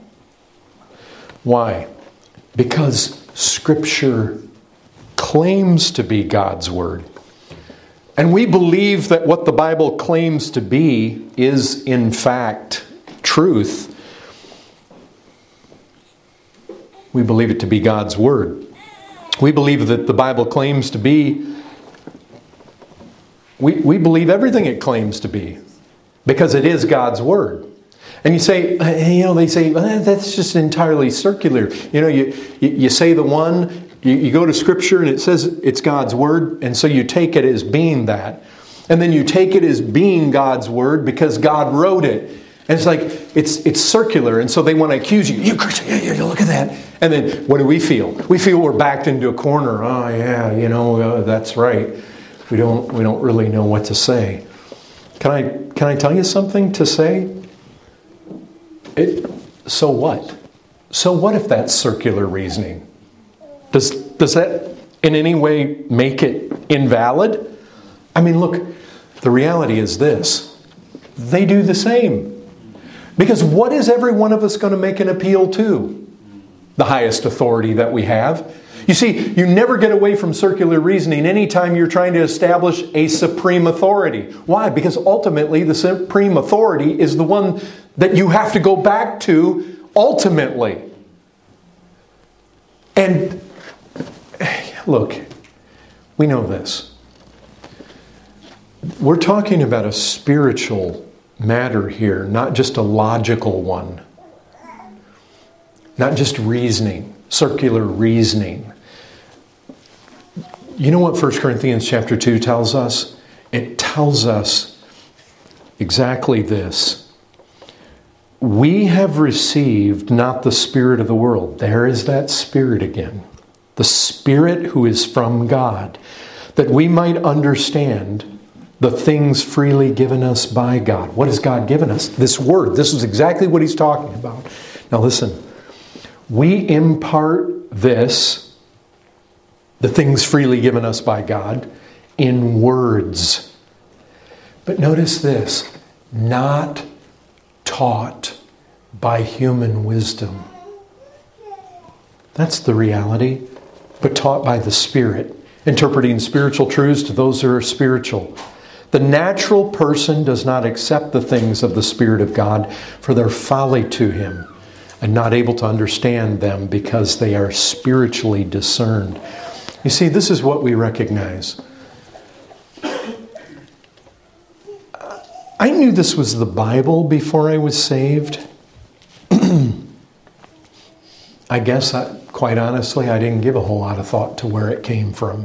Why? Because Scripture claims to be God's Word. And we believe that what the Bible claims to be is, in fact, truth. We believe it to be God's Word. We believe that the Bible claims to be, we, we believe everything it claims to be, because it is God's Word. And you say, you know, they say, well, that's just entirely circular. You know, you, you, you say the one, you, you go to Scripture and it says it's God's Word, and so you take it as being that. And then you take it as being God's Word because God wrote it. And it's like, it's it's circular, and so they want to accuse you. You Christian, yeah, yeah, look at that. And then what do we feel? We feel we're backed into a corner. Oh yeah, you know, uh, that's right. We don't we don't really know what to say. Can I can I tell you something to say? It, so what? So what if that's circular reasoning? Does does that in any way make it invalid? I mean, look, the reality is this. They do the same. Because what is every one of us going to make an appeal to? The highest authority that we have. You see, you never get away from circular reasoning anytime you're trying to establish a supreme authority. Why? Because ultimately the supreme authority is the one that you have to go back to ultimately. And look, we know this. We're talking about a spiritual matter here, not just a logical one. Not just reasoning, circular reasoning. You know what First Corinthians chapter two tells us? It tells us exactly this. We have received not the spirit of the world. There is that spirit again. The Spirit who is from God, that we might understand the things freely given us by God. What has God given us? This Word. This is exactly what he's talking about. Now listen. We impart this, the things freely given us by God, in words. But notice this. Not taught by human wisdom. That's the reality. But taught by the Spirit. Interpreting spiritual truths to those who are spiritual. The natural person does not accept the things of the Spirit of God, for their folly to him, and not able to understand them because they are spiritually discerned. You see, this is what we recognize. I knew this was the Bible before I was saved. I guess, I, quite honestly, I didn't give a whole lot of thought to where it came from.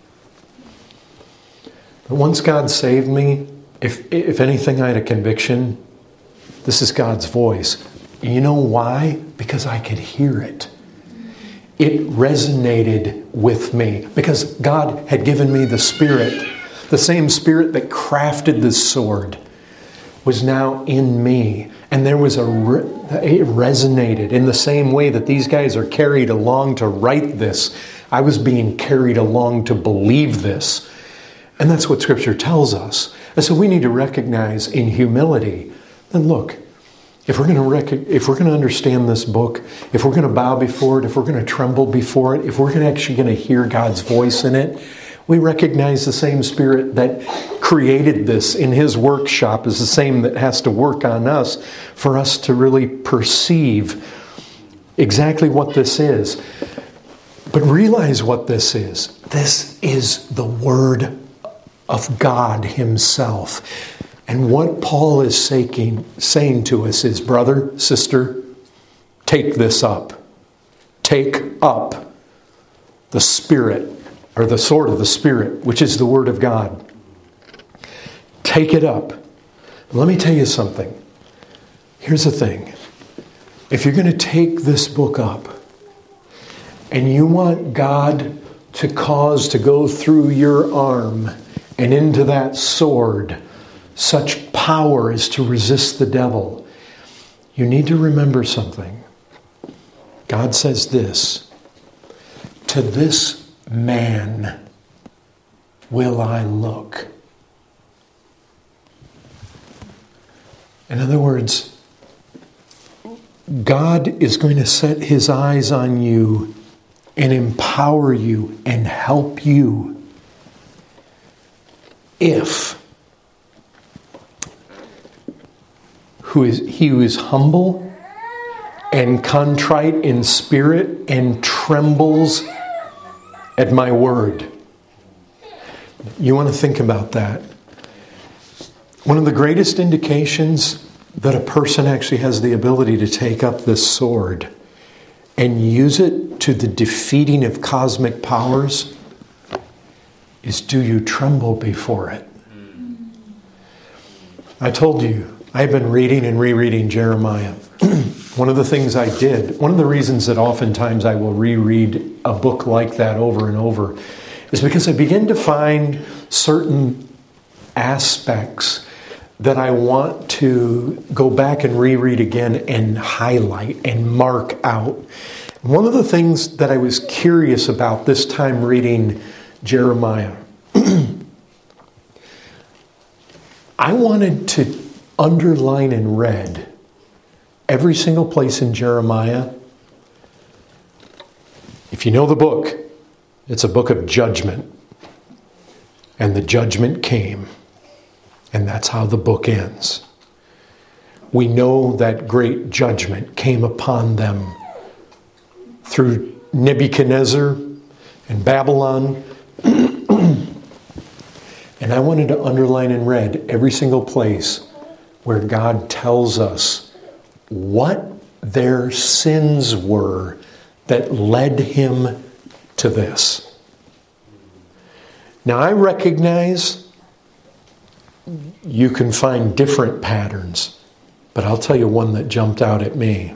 But once God saved me, if if anything, I had a conviction. This is God's voice. You know why? Because I could hear it. It resonated with me. Because God had given me the Spirit. The same Spirit that crafted this sword was now in me. And there was a, it resonated in the same way that these guys are carried along to write this. I was being carried along to believe this. And that's what Scripture tells us. And so we need to recognize in humility that, look, if we're going to rec- if we're going to understand this book, if we're going to bow before it, if we're going to tremble before it, if we're gonna actually going to hear God's voice in it, we recognize the same Spirit that created this in His workshop is the same that has to work on us for us to really perceive exactly what this is. But realize what this is. This is the Word of God Himself. And what Paul is saying, saying to us is, brother, sister, take this up. Take up the Spirit, or the sword of the Spirit, which is the Word of God. Take it up. Let me tell you something. Here's the thing. If you're going to take this book up, and you want God to cause to go through your arm and into that sword such power as to resist the devil, you need to remember something. God says this, to this man will I look? In other words, God is going to set His eyes on you and empower you and help you if who is he who is humble and contrite in spirit and trembles at my word. You want to think about that. One of the greatest indications that a person actually has the ability to take up this sword and use it to the defeating of cosmic powers is, do you tremble before it? I told you, I've been reading and rereading Jeremiah. One of the things I did, one of the reasons that oftentimes I will reread a book like that over and over is because I begin to find certain aspects that I want to go back and reread again and highlight and mark out. One of the things that I was curious about this time reading Jeremiah, I wanted to underline in red every single place in Jeremiah. If you know the book, it's a book of judgment. And the judgment came. And that's how the book ends. We know that great judgment came upon them through Nebuchadnezzar and Babylon. And I wanted to underline in red every single place where God tells us what their sins were that led him to this. Now I recognize you can find different patterns, but I'll tell you one that jumped out at me.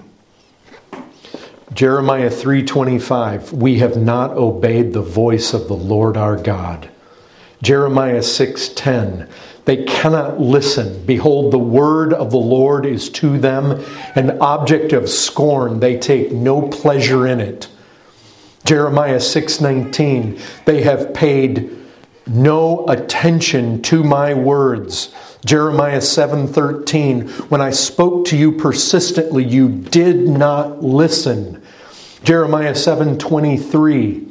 Jeremiah three twenty-five, we have not obeyed the voice of the Lord our God. Jeremiah six ten, they cannot listen. Behold, the word of the Lord is to them an object of scorn. They take no pleasure in it. Jeremiah six nineteen, they have paid no attention to my words. Jeremiah seven thirteen, when I spoke to you persistently, you did not listen. Jeremiah seven twenty-three,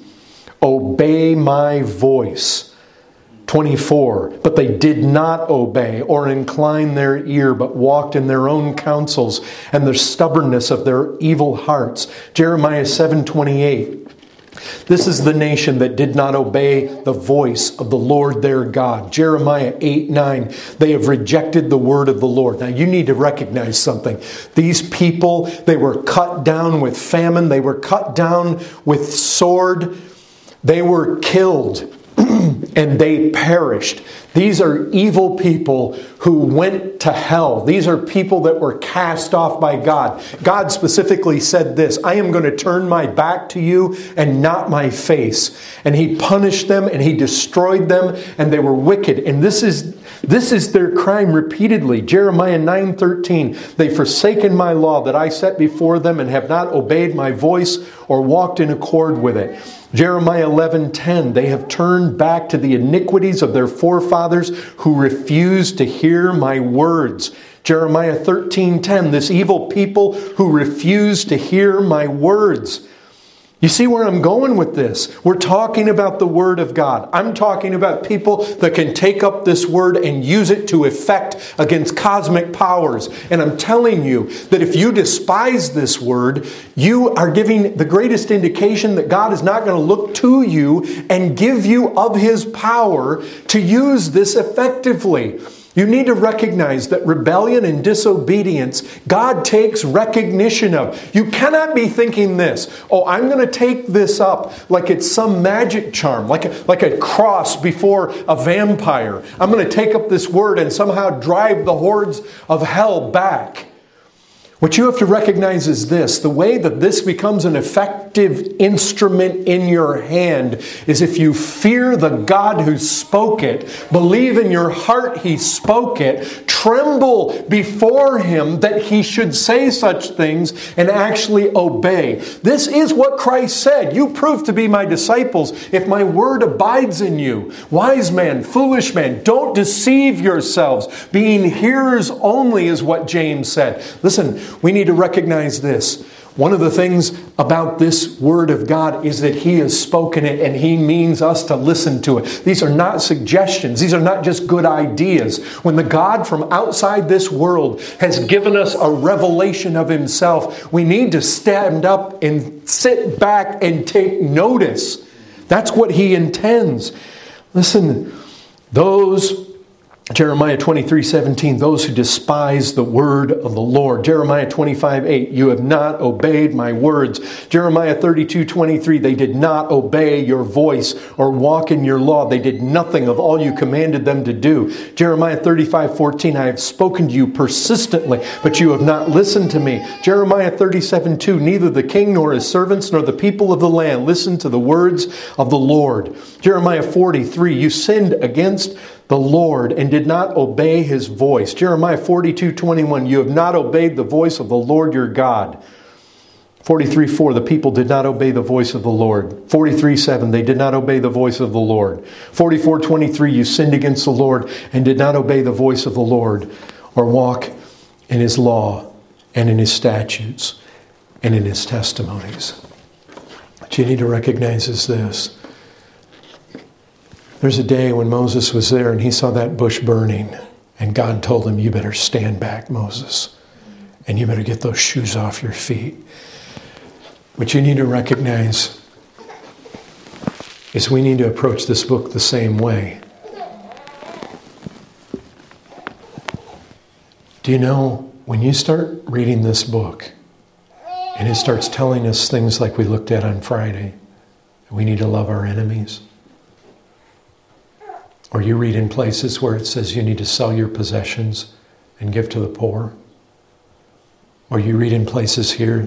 obey my voice. twenty-four, but they did not obey or incline their ear, but walked in their own counsels and the stubbornness of their evil hearts. Jeremiah seven twenty-eight, this is the nation that did not obey the voice of the Lord their God. Jeremiah eight nine, they have rejected the word of the Lord. Now you need to recognize something. These people, they were cut down with famine. They were cut down with sword. They were killed and they perished. These are evil people who went to hell. These are people that were cast off by God. God specifically said this, I am going to turn my back to you and not my face. And he punished them and he destroyed them and they were wicked. And this is this is their crime repeatedly. Jeremiah nine thirteen, they've forsaken my law that I set before them and have not obeyed my voice or walked in accord with it. Jeremiah eleven ten, they have turned back to the iniquities of their forefathers who refused to hear my words. Jeremiah thirteen ten, this evil people who refuse to hear my words. You see where I'm going with this? We're talking about the Word of God. I'm talking about people that can take up this Word and use it to effect against cosmic powers. And I'm telling you that if you despise this Word, you are giving the greatest indication that God is not going to look to you and give you of His power to use this effectively. You need to recognize that rebellion and disobedience, God takes recognition of. You cannot be thinking this, oh, I'm going to take this up like it's some magic charm, like a, like a cross before a vampire. I'm going to take up this word and somehow drive the hordes of hell back. What you have to recognize is this. The way that this becomes an effective instrument in your hand is if you fear the God who spoke it, believe in your heart He spoke it, tremble before Him that He should say such things, and actually obey. This is what Christ said. You prove to be my disciples if my word abides in you. Wise man, foolish man, don't deceive yourselves. Being hearers only is what James said. Listen, we need to recognize this. One of the things about this Word of God is that He has spoken it and He means us to listen to it. These are not suggestions. These are not just good ideas. When the God from outside this world has given us a revelation of Himself, we need to stand up and sit back and take notice. That's what He intends. Listen, those... Jeremiah twenty-three seventeen, those who despise the word of the Lord. Jeremiah twenty-five eight, you have not obeyed my words. Jeremiah thirty-two twenty-three, they did not obey your voice or walk in your law. They did nothing of all you commanded them to do. Jeremiah thirty-five fourteen, I have spoken to you persistently, but you have not listened to me. Jeremiah thirty-seven two, neither the king nor his servants nor the people of the land listen to the words of the Lord. Jeremiah forty-three, you sinned against the Lord and did not obey His voice. Jeremiah forty-two twenty-one, you have not obeyed the voice of the Lord your God. forty-three four, the people did not obey the voice of the Lord. forty-three seven, they did not obey the voice of the Lord. forty-four twenty-three, you sinned against the Lord and did not obey the voice of the Lord or walk in His law and in His statutes and in His testimonies. What you need to recognize is this. There's a day when Moses was there and he saw that bush burning. And God told him, you better stand back, Moses. And you better get those shoes off your feet. What you need to recognize is we need to approach this book the same way. Do you know, when you start reading this book, and it starts telling us things like we looked at on Friday, we need to love our enemies. Or you read in places where it says you need to sell your possessions and give to the poor. Or you read in places here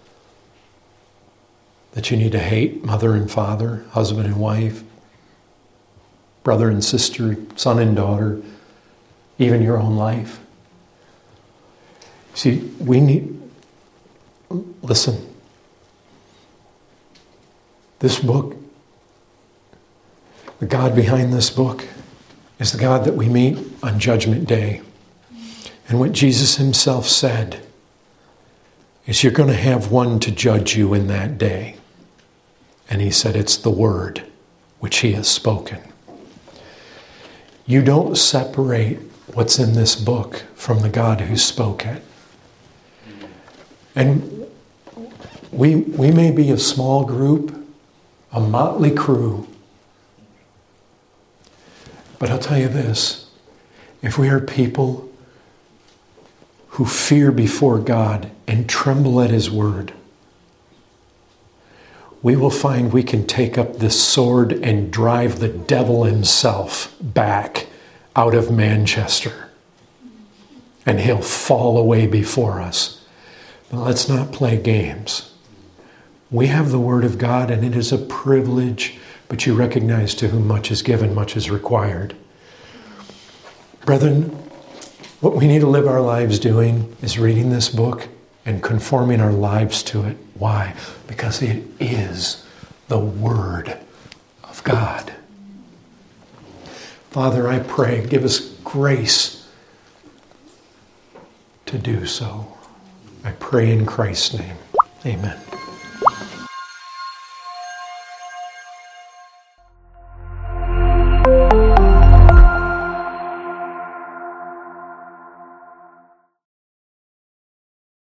that you need to hate mother and father, husband and wife, brother and sister, son and daughter, even your own life. See, we need... Listen. This book, the God behind this book, is the God that we meet on Judgment Day. And what Jesus Himself said is you're going to have one to judge you in that day. And He said it's the Word which He has spoken. You don't separate what's in this book from the God who spoke it. And we, we may be a small group, a motley crew, but I'll tell you this, if we are people who fear before God and tremble at His word, we will find we can take up this sword and drive the devil himself back out of Manchester. And he'll fall away before us. But let's not play games. We have the Word of God, and it is a privilege. But you recognize to whom much is given, much is required. Brethren, what we need to live our lives doing is reading this book and conforming our lives to it. Why? Because it is the Word of God. Father, I pray, give us grace to do so. I pray in Christ's name. Amen.